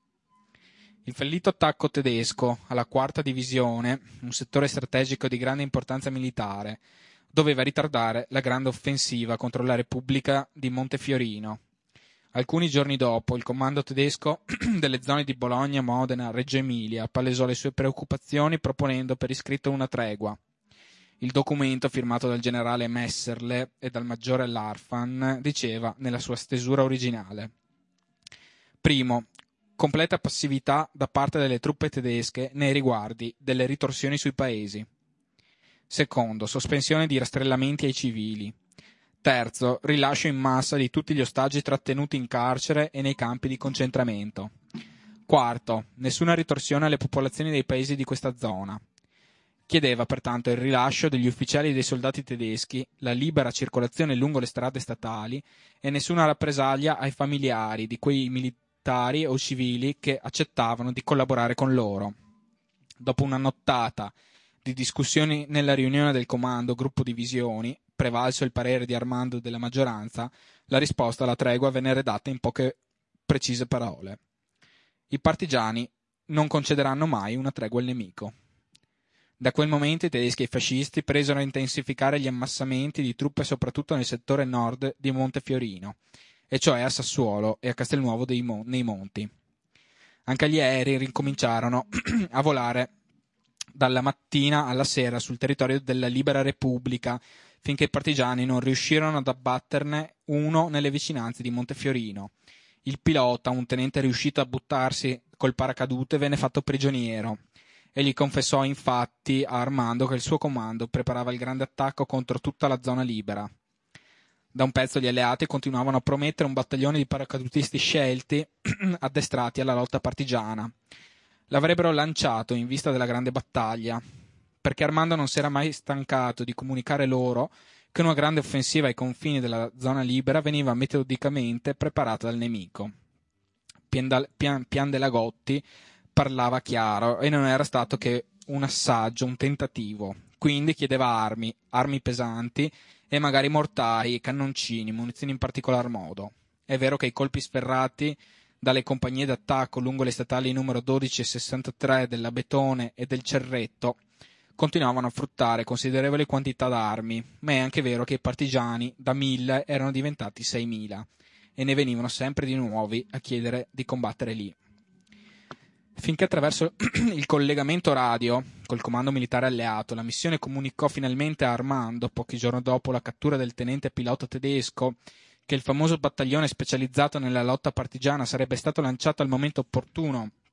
Il fallito attacco tedesco alla quarta divisione, un settore strategico di grande importanza militare, doveva ritardare la grande offensiva contro la Repubblica di Montefiorino. Alcuni giorni dopo, il comando tedesco delle zone di Bologna, Modena, Reggio Emilia palesò le sue preoccupazioni proponendo per iscritto una tregua. Il documento, firmato dal generale Messerle e dal maggiore Larfan, diceva nella sua stesura originale: primo, completa passività da parte delle truppe tedesche nei riguardi delle ritorsioni sui paesi. Secondo, sospensione di rastrellamenti ai civili. Terzo, rilascio in massa di tutti gli ostaggi trattenuti in carcere e nei campi di concentramento. Quarto, nessuna ritorsione alle popolazioni dei paesi di questa zona. Chiedeva pertanto il rilascio degli ufficiali e dei soldati tedeschi, la libera circolazione lungo le strade statali e nessuna rappresaglia ai familiari di quei militari o civili che accettavano di collaborare con loro. Dopo una nottata di discussioni nella riunione del comando gruppo divisioni, prevalso il parere di Armando della maggioranza, la risposta alla tregua venne redatta in poche precise parole. I partigiani non concederanno mai una tregua al nemico. Da quel momento i tedeschi e i fascisti presero a intensificare gli ammassamenti di truppe soprattutto nel settore nord di Montefiorino, e cioè a Sassuolo e a Castelnuovo dei Mon- nei Monti. Anche gli aerei ricominciarono a volare dalla mattina alla sera sul territorio della Libera Repubblica, finché i partigiani non riuscirono ad abbatterne uno nelle vicinanze di Montefiorino. Il pilota, un tenente riuscito a buttarsi col paracadute, venne fatto prigioniero e gli confessò infatti a Armando che il suo comando preparava il grande attacco contro tutta la zona libera. Da un pezzo gli alleati continuavano a promettere un battaglione di paracadutisti scelti addestrati alla lotta partigiana. L'avrebbero lanciato in vista della grande battaglia, perché Armando non si era mai stancato di comunicare loro che una grande offensiva ai confini della zona libera veniva metodicamente preparata dal nemico. Pian, Pian, Pian della Gotti parlava chiaro e non era stato che un assaggio, un tentativo. Quindi chiedeva armi, armi pesanti e magari mortai, cannoncini, munizioni in particolar modo. È vero che i colpi sferrati dalle compagnie d'attacco lungo le statali numero dodici e sessantatré della Betone e del Cerretto continuavano a fruttare considerevoli quantità d'armi, ma è anche vero che i partigiani da mille erano diventati seimila e ne venivano sempre di nuovi a chiedere di combattere lì. Finché attraverso il collegamento radio col comando militare alleato la missione comunicò finalmente a Armando, pochi giorni dopo la cattura del tenente pilota tedesco, che il famoso battaglione specializzato nella lotta partigiana sarebbe stato lanciato al momento opportuno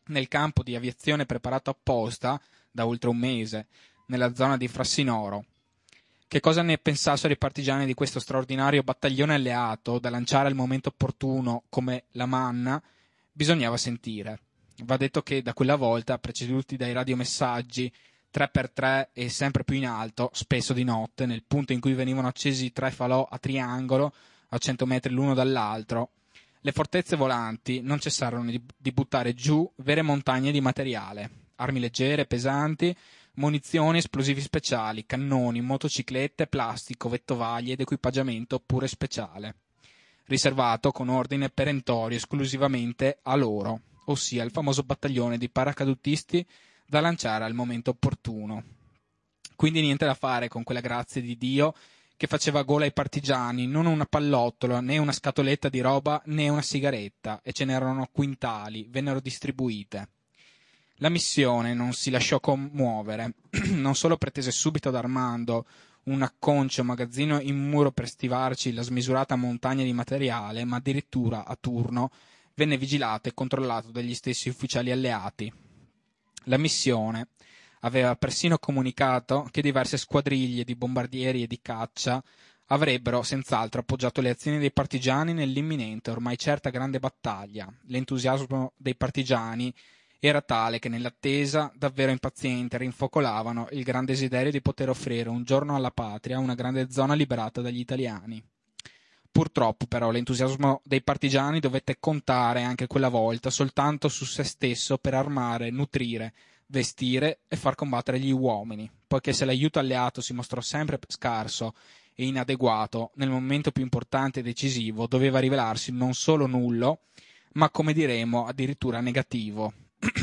nel campo di aviazione preparato apposta da oltre un mese, nella zona di Frassinoro. Che cosa ne pensassero i partigiani di questo straordinario battaglione alleato da lanciare al momento opportuno come la manna, bisognava sentire. Va detto che da quella volta, preceduti dai radiomessaggi tre per tre e sempre più in alto, spesso di notte, nel punto in cui venivano accesi tre falò a triangolo, a cento metri l'uno dall'altro, le fortezze volanti non cessarono di, di buttare giù vere montagne di materiale, armi leggere, pesanti, munizioni, esplosivi speciali, cannoni, motociclette, plastico, vettovaglie ed equipaggiamento pure speciale, riservato con ordine perentorio esclusivamente a loro, ossia il famoso battaglione di paracadutisti da lanciare al momento opportuno. Quindi niente da fare con quella grazia di Dio che faceva gola ai partigiani, non una pallottola, né una scatoletta di roba, né una sigaretta, e ce n'erano quintali, vennero distribuite. La missione non si lasciò commuovere, non solo pretese subito da Armando un acconcio magazzino in muro per stivarci la smisurata montagna di materiale, ma addirittura a turno venne vigilato e controllato dagli stessi ufficiali alleati. La missione aveva persino comunicato che diverse squadriglie di bombardieri e di caccia avrebbero senz'altro appoggiato le azioni dei partigiani nell'imminente, ormai certa grande battaglia. L'entusiasmo dei partigiani era tale che nell'attesa, davvero impaziente, rinfocolavano il gran desiderio di poter offrire un giorno alla patria una grande zona liberata dagli italiani. Purtroppo, però, l'entusiasmo dei partigiani dovette contare anche quella volta soltanto su se stesso per armare, nutrire, vestire e far combattere gli uomini, poiché se l'aiuto alleato si mostrò sempre scarso e inadeguato, nel momento più importante e decisivo doveva rivelarsi non solo nullo, ma, come diremo, addirittura negativo.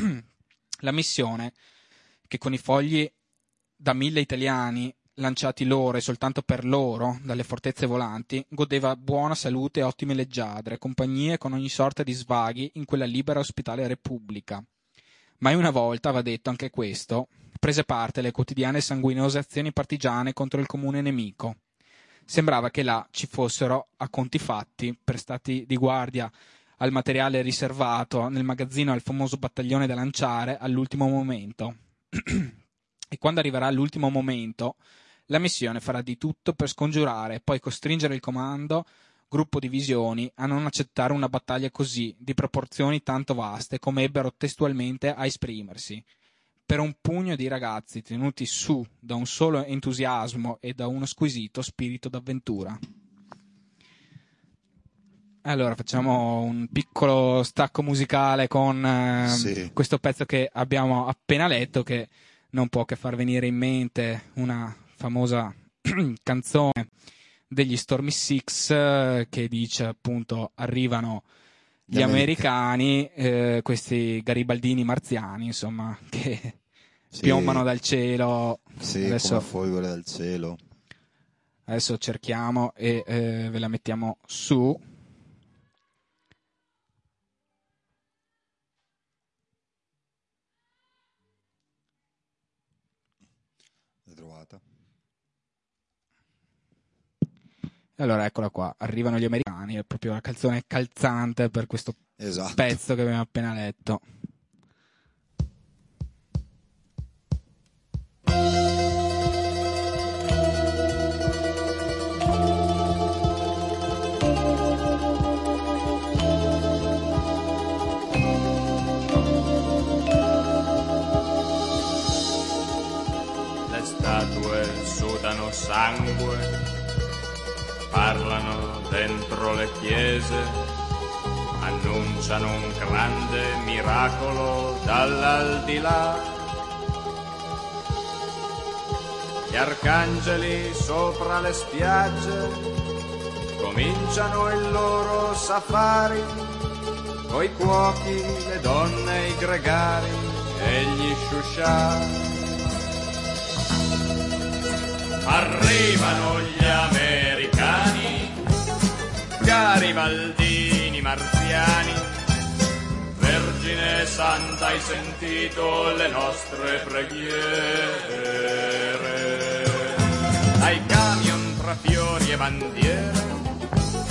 La missione, che con i fogli da mille italiani lanciati loro e soltanto per loro dalle fortezze volanti, godeva buona salute e ottime leggiadre, compagnie con ogni sorta di svaghi in quella libera e ospitale repubblica. Mai una volta, va detto anche questo, prese parte alle quotidiane e sanguinose azioni partigiane contro il comune nemico. Sembrava che là ci fossero, a conti fatti, prestati di guardia al materiale riservato nel magazzino al famoso battaglione da lanciare all'ultimo momento. E quando arriverà l'ultimo momento, la missione farà di tutto per scongiurare e poi costringere il comando, gruppo divisioni, a non accettare una battaglia così, di proporzioni tanto vaste come ebbero testualmente a esprimersi, per un pugno di ragazzi tenuti su da un solo entusiasmo e da uno squisito spirito d'avventura. Allora facciamo un piccolo stacco musicale con eh, sì. questo pezzo che abbiamo appena letto, che non può che far venire in mente una famosa canzone degli Stormy Six eh, che dice appunto arrivano gli, gli americani, eh, questi garibaldini marziani, insomma, che sì. piombano dal cielo. Sì, adesso, come folgore dal cielo. Adesso cerchiamo e eh, ve la mettiamo su. Trovata. Allora eccola qua, arrivano gli americani, è proprio la canzone calzante per questo esatto. pezzo che abbiamo appena letto. Le statue sudano sangue, parlano dentro le chiese, annunciano un grande miracolo dall'aldilà. Gli arcangeli sopra le spiagge cominciano il loro safari, coi cuochi, le donne, i gregari e gli sciuscià. Arrivano gli americani, garibaldini marziani. Vergine Santa, hai sentito le nostre preghiere? Ai camion tra fiori e bandiere,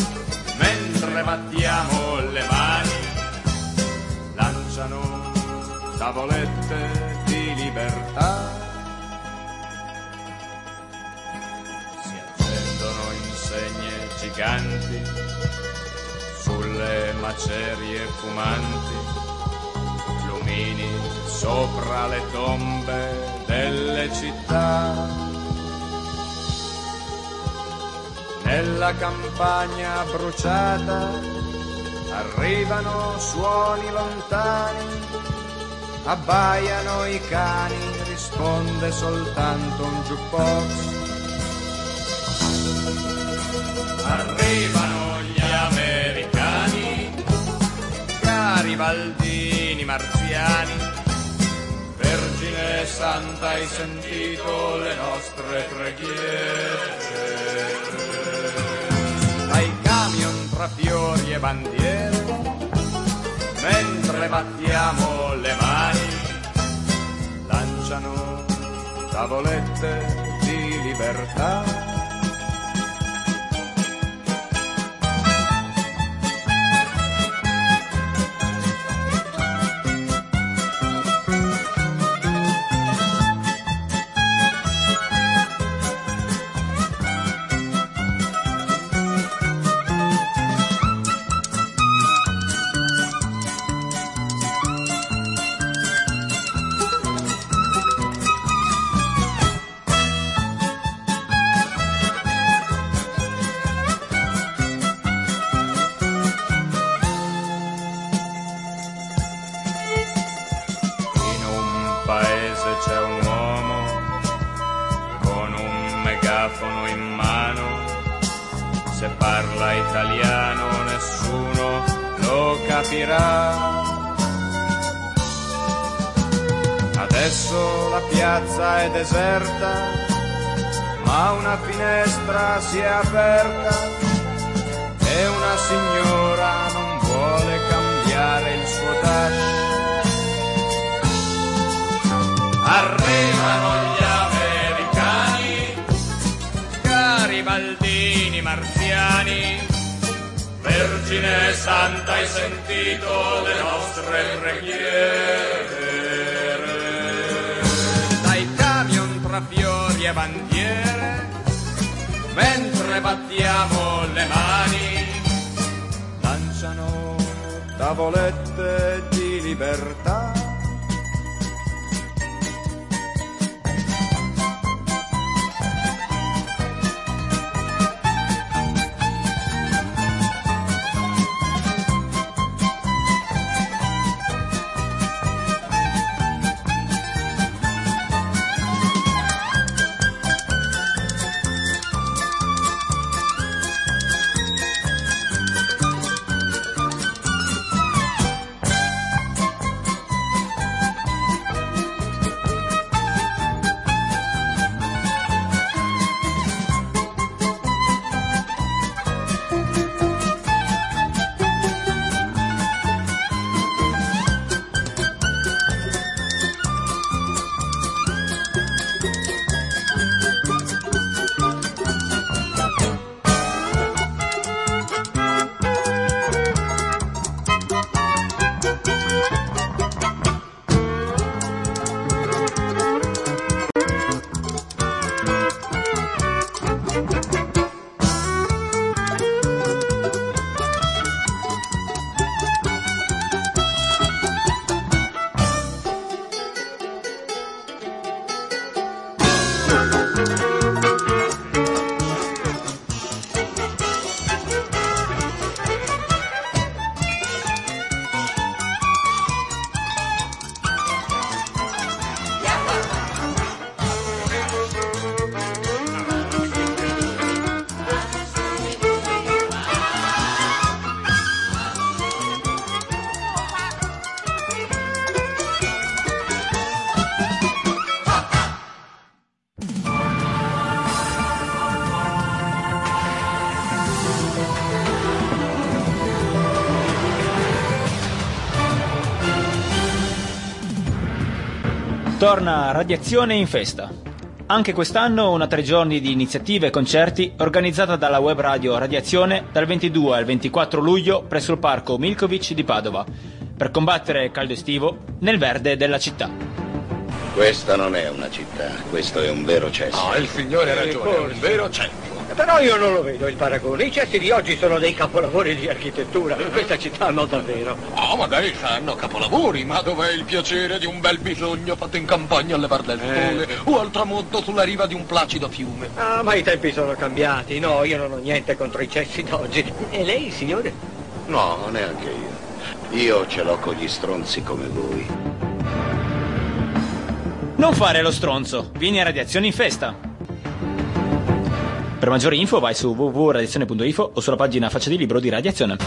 mentre battiamo le mani, lanciano tavolette di libertà. Si accendono insegne giganti sulle macerie fumanti, lumini sopra le tombe delle città. Nella campagna bruciata arrivano suoni lontani, abbaiano i cani, risponde soltanto un jukebox. Arrivano gli americani, garibaldini, marziani. Vergine Santa, hai sentito le nostre preghiere? Dai camion tra fiori e bandiere, mentre battiamo le mani, lanciano tavolette di libertà. C'è un uomo con un megafono in mano, se parla italiano nessuno lo capirà. Adesso la piazza è deserta, ma una finestra si è aperta e una signora non vuole cambiare il suo touch. Arrivano gli americani, garibaldini, marziani. Vergine Santa, hai sentito le nostre preghiere? Dai camion tra fiori e bandiere, mentre battiamo le mani, lanciano tavolette di libertà. Torna Radiazione in festa. Anche quest'anno una tre giorni di iniziative e concerti organizzata dalla web radio Radiazione dal ventidue al ventiquattro luglio presso il parco Milkovic di Padova. per combattere il caldo estivo nel verde della città. Questa non è una città, questo è un vero cesso. No, il signore ha ragione, è un vero cesso. Però io non lo vedo il paragone. I cessi di oggi sono dei capolavori di architettura. Questa città no davvero. Oh, ma dai, sanno capolavori, ma dov'è il piacere di un bel bisogno fatto in campagna a levar del sole eh. o al tramonto sulla riva di un placido fiume? Ah, ma i tempi sono cambiati. No, io non ho niente contro i cessi d'oggi. E lei, signore? No, neanche io. Io ce l'ho con gli stronzi come voi. Non fare lo stronzo. Vieni a Radiazione in Festa. Per maggiori info vai su w w w punto radiazione punto info o sulla pagina Faccia di Libro di Radiazione.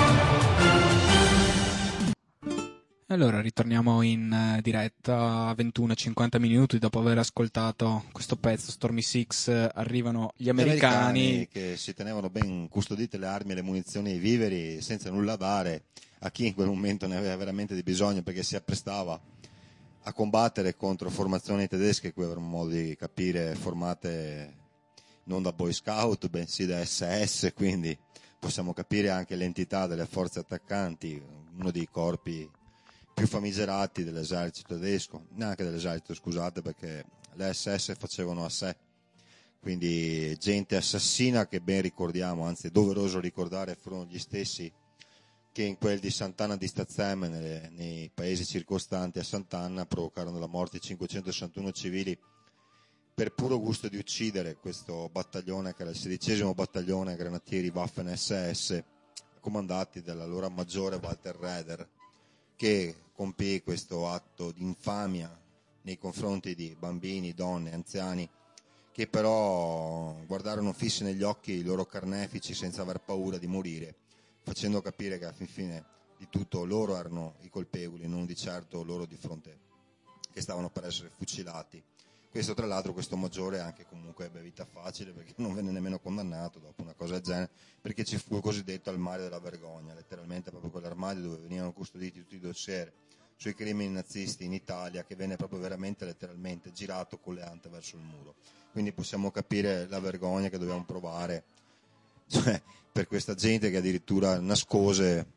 Allora ritorniamo in diretta a ventuno e cinquanta minuti dopo aver ascoltato questo pezzo Stormy Six. Arrivano gli americani, gli americani che si tenevano ben custodite le armi, le munizioni e i viveri senza nulla dare a chi in quel momento ne aveva veramente di bisogno, perché si apprestava a combattere contro formazioni tedesche, qui avremo modo di capire, formate non da Boy Scout bensì da S S, quindi possiamo capire anche l'entità delle forze attaccanti, uno dei corpi più famigerati dell'esercito tedesco, neanche dell'esercito scusate, perché le S S facevano a sé, quindi gente assassina che ben ricordiamo, anzi è doveroso ricordare, furono gli stessi che in quel di Sant'Anna di Stazzemme, nelle, nei paesi circostanti a Sant'Anna, provocarono la morte di cinquecentosessantuno civili per puro gusto di uccidere questo battaglione, che era il sedicesimo battaglione granatieri Waffen S S, comandati dall'allora maggiore Walter Raeder, che compì questo atto di infamia nei confronti di bambini, donne, anziani, che però guardarono fissi negli occhi i loro carnefici senza aver paura di morire, facendo capire che alla fin fine di tutto loro erano i colpevoli, non di certo loro di fronte che stavano per essere fucilati. Questo tra l'altro, questo maggiore anche comunque ebbe vita facile, perché non venne nemmeno condannato dopo una cosa del genere, perché ci fu il cosiddetto armadio della vergogna, letteralmente proprio quell'armadio dove venivano custoditi tutti i dossier sui crimini nazisti in Italia, che venne proprio veramente letteralmente girato con le ante verso il muro. Quindi possiamo capire la vergogna che dobbiamo provare, cioè, per questa gente che addirittura nascose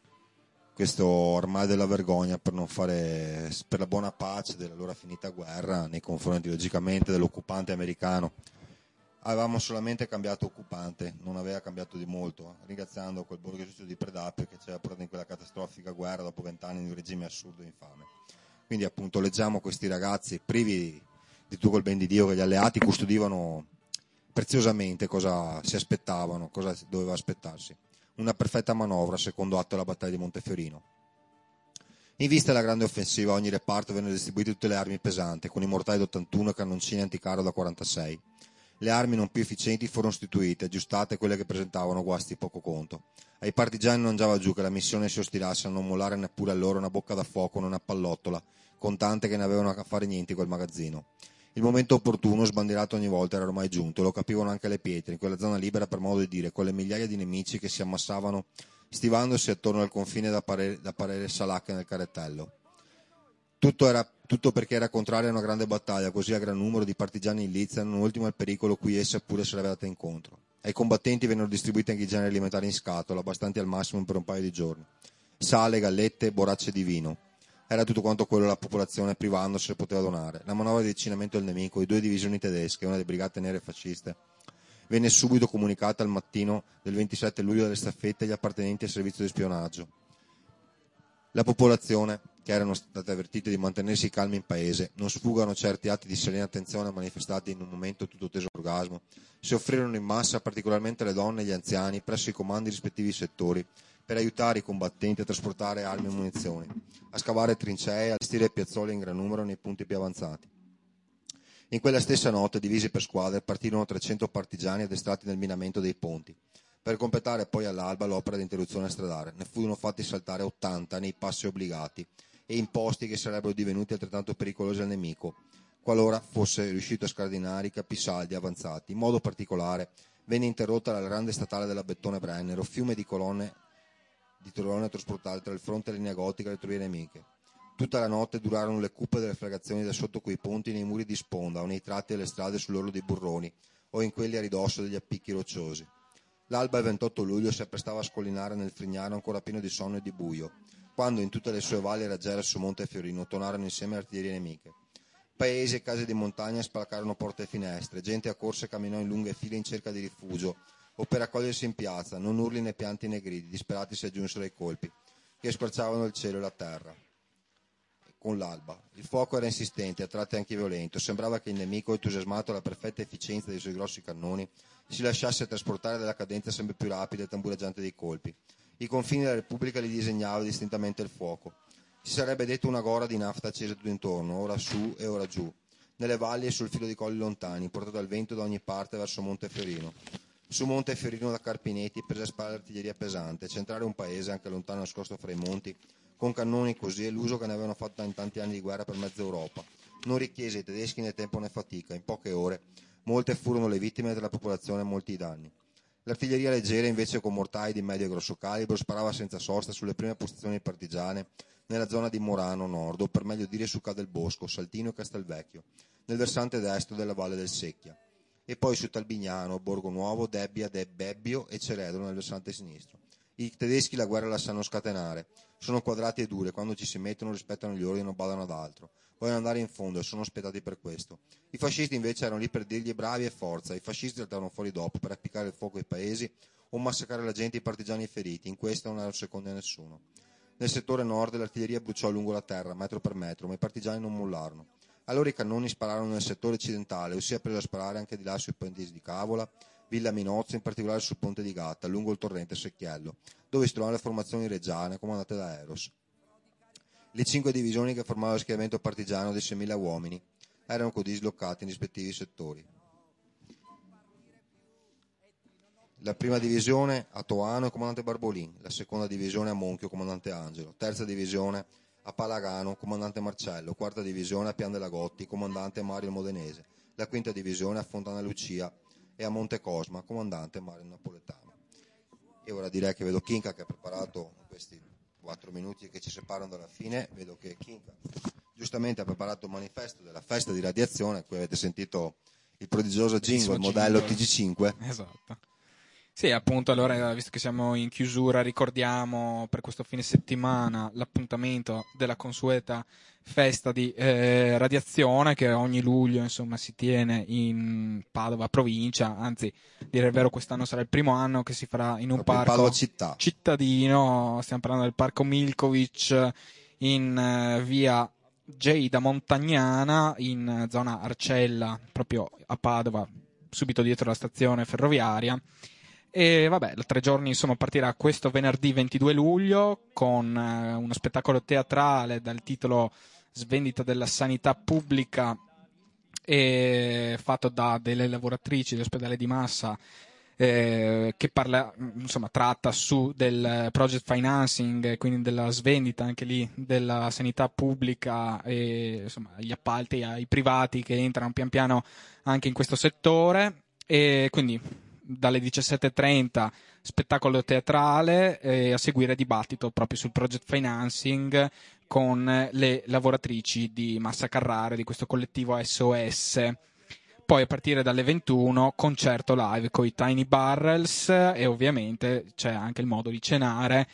questo armadio della vergogna per non fare, per la buona pace dell'allora finita guerra nei confronti logicamente dell'occupante americano. Avevamo solamente cambiato occupante, non aveva cambiato di molto, ringraziando quel borghese di Predapio che ci aveva portato in quella catastrofica guerra dopo vent'anni di un regime assurdo e infame. Quindi appunto leggiamo questi ragazzi privi di tutto il ben di Dio, che gli alleati custodivano preziosamente cosa si aspettavano, cosa doveva aspettarsi. Una perfetta manovra, secondo atto della battaglia di Montefiorino. In vista della grande offensiva, a ogni reparto vennero distribuite tutte le armi pesanti, con i mortai da ottantuno e cannoncini anticarro da quarantasei. Le armi non più efficienti furono sostituite, aggiustate quelle che presentavano guasti di poco conto. Ai partigiani non andava giù che la missione si ostinasse a non mollare neppure a loro una bocca da fuoco, una pallottola, con tante che ne avevano a fare niente in quel magazzino. Il momento opportuno, sbandierato ogni volta, era ormai giunto, lo capivano anche le pietre, in quella zona libera, per modo di dire, quelle migliaia di nemici che si ammassavano stivandosi attorno al confine da parere, da parere salacche nel carrettello. Tutto, era, tutto perché era contrario a una grande battaglia, così a gran numero di partigiani in lizza, non ultimo al pericolo cui essa pure si era andata incontro. Ai combattenti vennero distribuiti anche i generi alimentari in scatola, bastanti al massimo per un paio di giorni. Sale, gallette, borracce di vino. Era tutto quanto quello la popolazione, privandosi, poteva donare. La manovra di avvicinamento del nemico, i due divisioni tedesche e una delle brigate nere fasciste, venne subito comunicata al mattino del ventisette luglio dalle staffette agli appartenenti al servizio di spionaggio. La popolazione, che erano state avvertite di mantenersi calmi in paese, non sfuggano certi atti di serena attenzione manifestati in un momento tutto teso all'orgasmo, si offrirono in massa, particolarmente le donne e gli anziani, presso i comandi rispettivi settori, per aiutare i combattenti a trasportare armi e munizioni, a scavare trincee, a allestire piazzole in gran numero nei punti più avanzati. In quella stessa notte, divisi per squadre, partirono trecento partigiani addestrati nel minamento dei ponti, per completare poi all'alba l'opera di interruzione stradale. Ne furono fatti saltare ottanta nei passi obbligati e imposti che sarebbero divenuti altrettanto pericolosi al nemico, qualora fosse riuscito a scardinare i capisaldi avanzati. In modo particolare venne interrotta la grande statale della Bettone Brennero, fiume di colonne di colonne trasportate tra il fronte e la linea gotica e le troie nemiche. Tutta la notte durarono le cuppe delle flagazioni da sotto quei ponti nei muri di sponda o nei tratti delle strade sull'orlo dei burroni o in quelli a ridosso degli appicchi rocciosi. L'alba del ventotto luglio si apprestava a scollinare nel Frignano ancora pieno di sonno e di buio. quando in tutte le sue valli e raggiere su Monte Fiorino tornarono insieme artiglierie nemiche. Paesi e case di montagna spalacarono porte e finestre, gente accorse e camminò in lunghe file in cerca di rifugio o per raccogliersi in piazza, non urli né pianti né gridi, disperati si aggiunsero ai colpi che squarciavano il cielo e la terra. Con l'alba il fuoco era insistente, a tratti anche violento, sembrava che il nemico, entusiasmato alla perfetta efficienza dei suoi grossi cannoni, si lasciasse trasportare dalla cadenza sempre più rapida e tambureggiante dei colpi. I confini della Repubblica li disegnava distintamente il fuoco. Si sarebbe detto una gora di nafta accesa tutto intorno, ora su e ora giù, nelle valli e sul filo di colli lontani, portato dal vento da ogni parte verso Monte Fiorino. Su Monte Fiorino da Carpinetti prese a spalla l'artiglieria pesante, centrare un paese anche lontano nascosto fra i monti, con cannoni così e l'uso che ne avevano fatto in tanti anni di guerra per mezza Europa. Non richiese ai tedeschi né tempo né fatica, in poche ore molte furono le vittime della popolazione e molti i danni. L'artiglieria leggera invece con mortai di medio e grosso calibro sparava senza sosta sulle prime posizioni partigiane nella zona di Morano Nord, o per meglio dire su Ca del Bosco, Saltino e Castelvecchio, nel versante destro della Valle del Secchia, e poi su Talbignano, Borgo Nuovo, Debbia, De Bebbio e Ceredro nel versante sinistro. I tedeschi la guerra la sanno scatenare, sono quadrati e dure, quando ci si mettono rispettano gli ordini e non badano ad altro, vogliono andare in fondo e sono aspettati per questo. I fascisti invece erano lì per dirgli bravi e forza, i fascisti saltarono fuori dopo per appiccare il fuoco ai paesi o massacrare la gente, i partigiani e i feriti, in questo non erano secondi a nessuno. Nel settore nord l'artiglieria bruciò lungo la terra, metro per metro, ma i partigiani non mollarono. Allora i cannoni spararono nel settore occidentale, ossia prese a sparare anche di là sui paesi di Cavola, Villa Minozzo, in particolare sul ponte di Gatta, lungo il torrente Secchiello, dove si trovano le formazioni reggiane comandate da Eros. Le cinque divisioni che formavano lo schieramento partigiano di seimila uomini erano così dislocate in rispettivi settori. La prima divisione a Toano, comandante Barbolin, la seconda divisione a Monchio, comandante Angelo, terza divisione a Palagano, comandante Marcello, quarta divisione a Pian della Gotti, comandante Mario Modenese, la quinta divisione a Fontana Lucia e a Monte Cosma, comandante Mario Napoletano. E ora direi che vedo Kinka che ha preparato questi quattro minuti che ci separano dalla fine, vedo che Kinka giustamente ha preparato un manifesto della festa di radiazione, qui avete sentito il prodigioso jingle, il modello T G cinque. Esatto. Sì, appunto, allora, visto che siamo in chiusura, ricordiamo per questo fine settimana l'appuntamento della consueta festa di eh, radiazione che ogni luglio, insomma, si tiene in Padova provincia, anzi, dire il vero, quest'anno sarà il primo anno che si farà in un Proprio parco Padova città. cittadino, stiamo parlando del parco Milkovic in eh, via Geida Montagnana, in zona Arcella, proprio a Padova, subito dietro la stazione ferroviaria. E vabbè, da tre giorni insomma partirà questo venerdì ventidue luglio con eh, uno spettacolo teatrale dal titolo Svendita della sanità pubblica, e fatto da delle lavoratrici dell'ospedale di Massa, eh, che parla, insomma, tratta su del project financing, quindi della svendita anche lì della sanità pubblica e insomma gli appalti ai privati che entrano pian piano anche in questo settore. E quindi dalle diciassette e trenta spettacolo teatrale, eh, a seguire dibattito proprio sul project financing con le lavoratrici di Massa Carrara, di questo collettivo S O S. Poi a partire dalle ventuno concerto live con i Tiny Barrels e ovviamente c'è anche il modo di cenare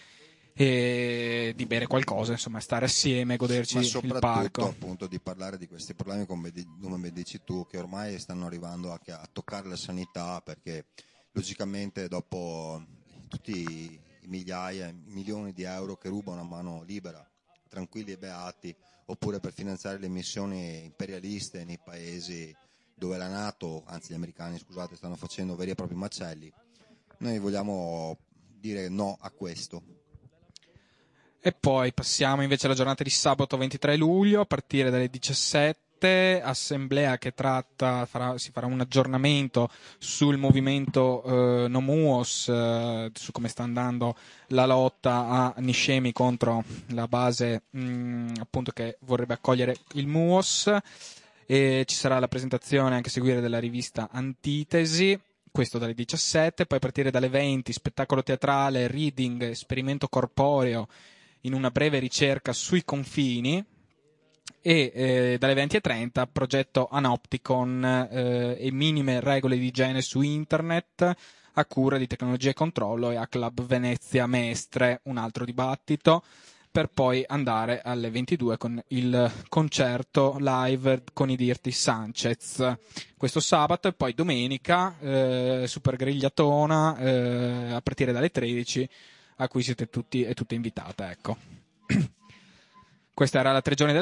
e di bere qualcosa, insomma stare assieme, goderci il parco. Ma soprattutto appunto di parlare di questi problemi come, come dici tu, che ormai stanno arrivando a, a toccare la sanità, perché logicamente dopo tutti i migliaia, i milioni di euro che rubano a mano libera, tranquilli e beati, oppure per finanziare le missioni imperialiste nei paesi dove la NATO, anzi gli americani scusate, stanno facendo veri e propri macelli, noi vogliamo dire no a questo. E poi passiamo invece alla giornata di sabato ventitré luglio, a partire dalle diciassette, assemblea che tratta, farà, si farà un aggiornamento sul movimento eh, Nomuos, eh, su come sta andando la lotta a Niscemi contro la base mh, appunto che vorrebbe accogliere il Muos, e ci sarà la presentazione anche a seguire della rivista Antitesi. Questo dalle diciassette, poi a partire dalle venti spettacolo teatrale, reading, esperimento corporeo in una breve ricerca sui confini, e eh, dalle venti e trenta progetto Anopticon eh, e minime regole di igiene su internet a cura di Tecnologia e Controllo e a Club Venezia Mestre, un altro dibattito. per poi andare alle ventidue con il concerto live con i Dirty Sanchez questo sabato, e poi domenica eh, super grigliatona eh, a partire dalle tredici, a cui siete tutti e tutte invitate, ecco. Questa era la tre giorni della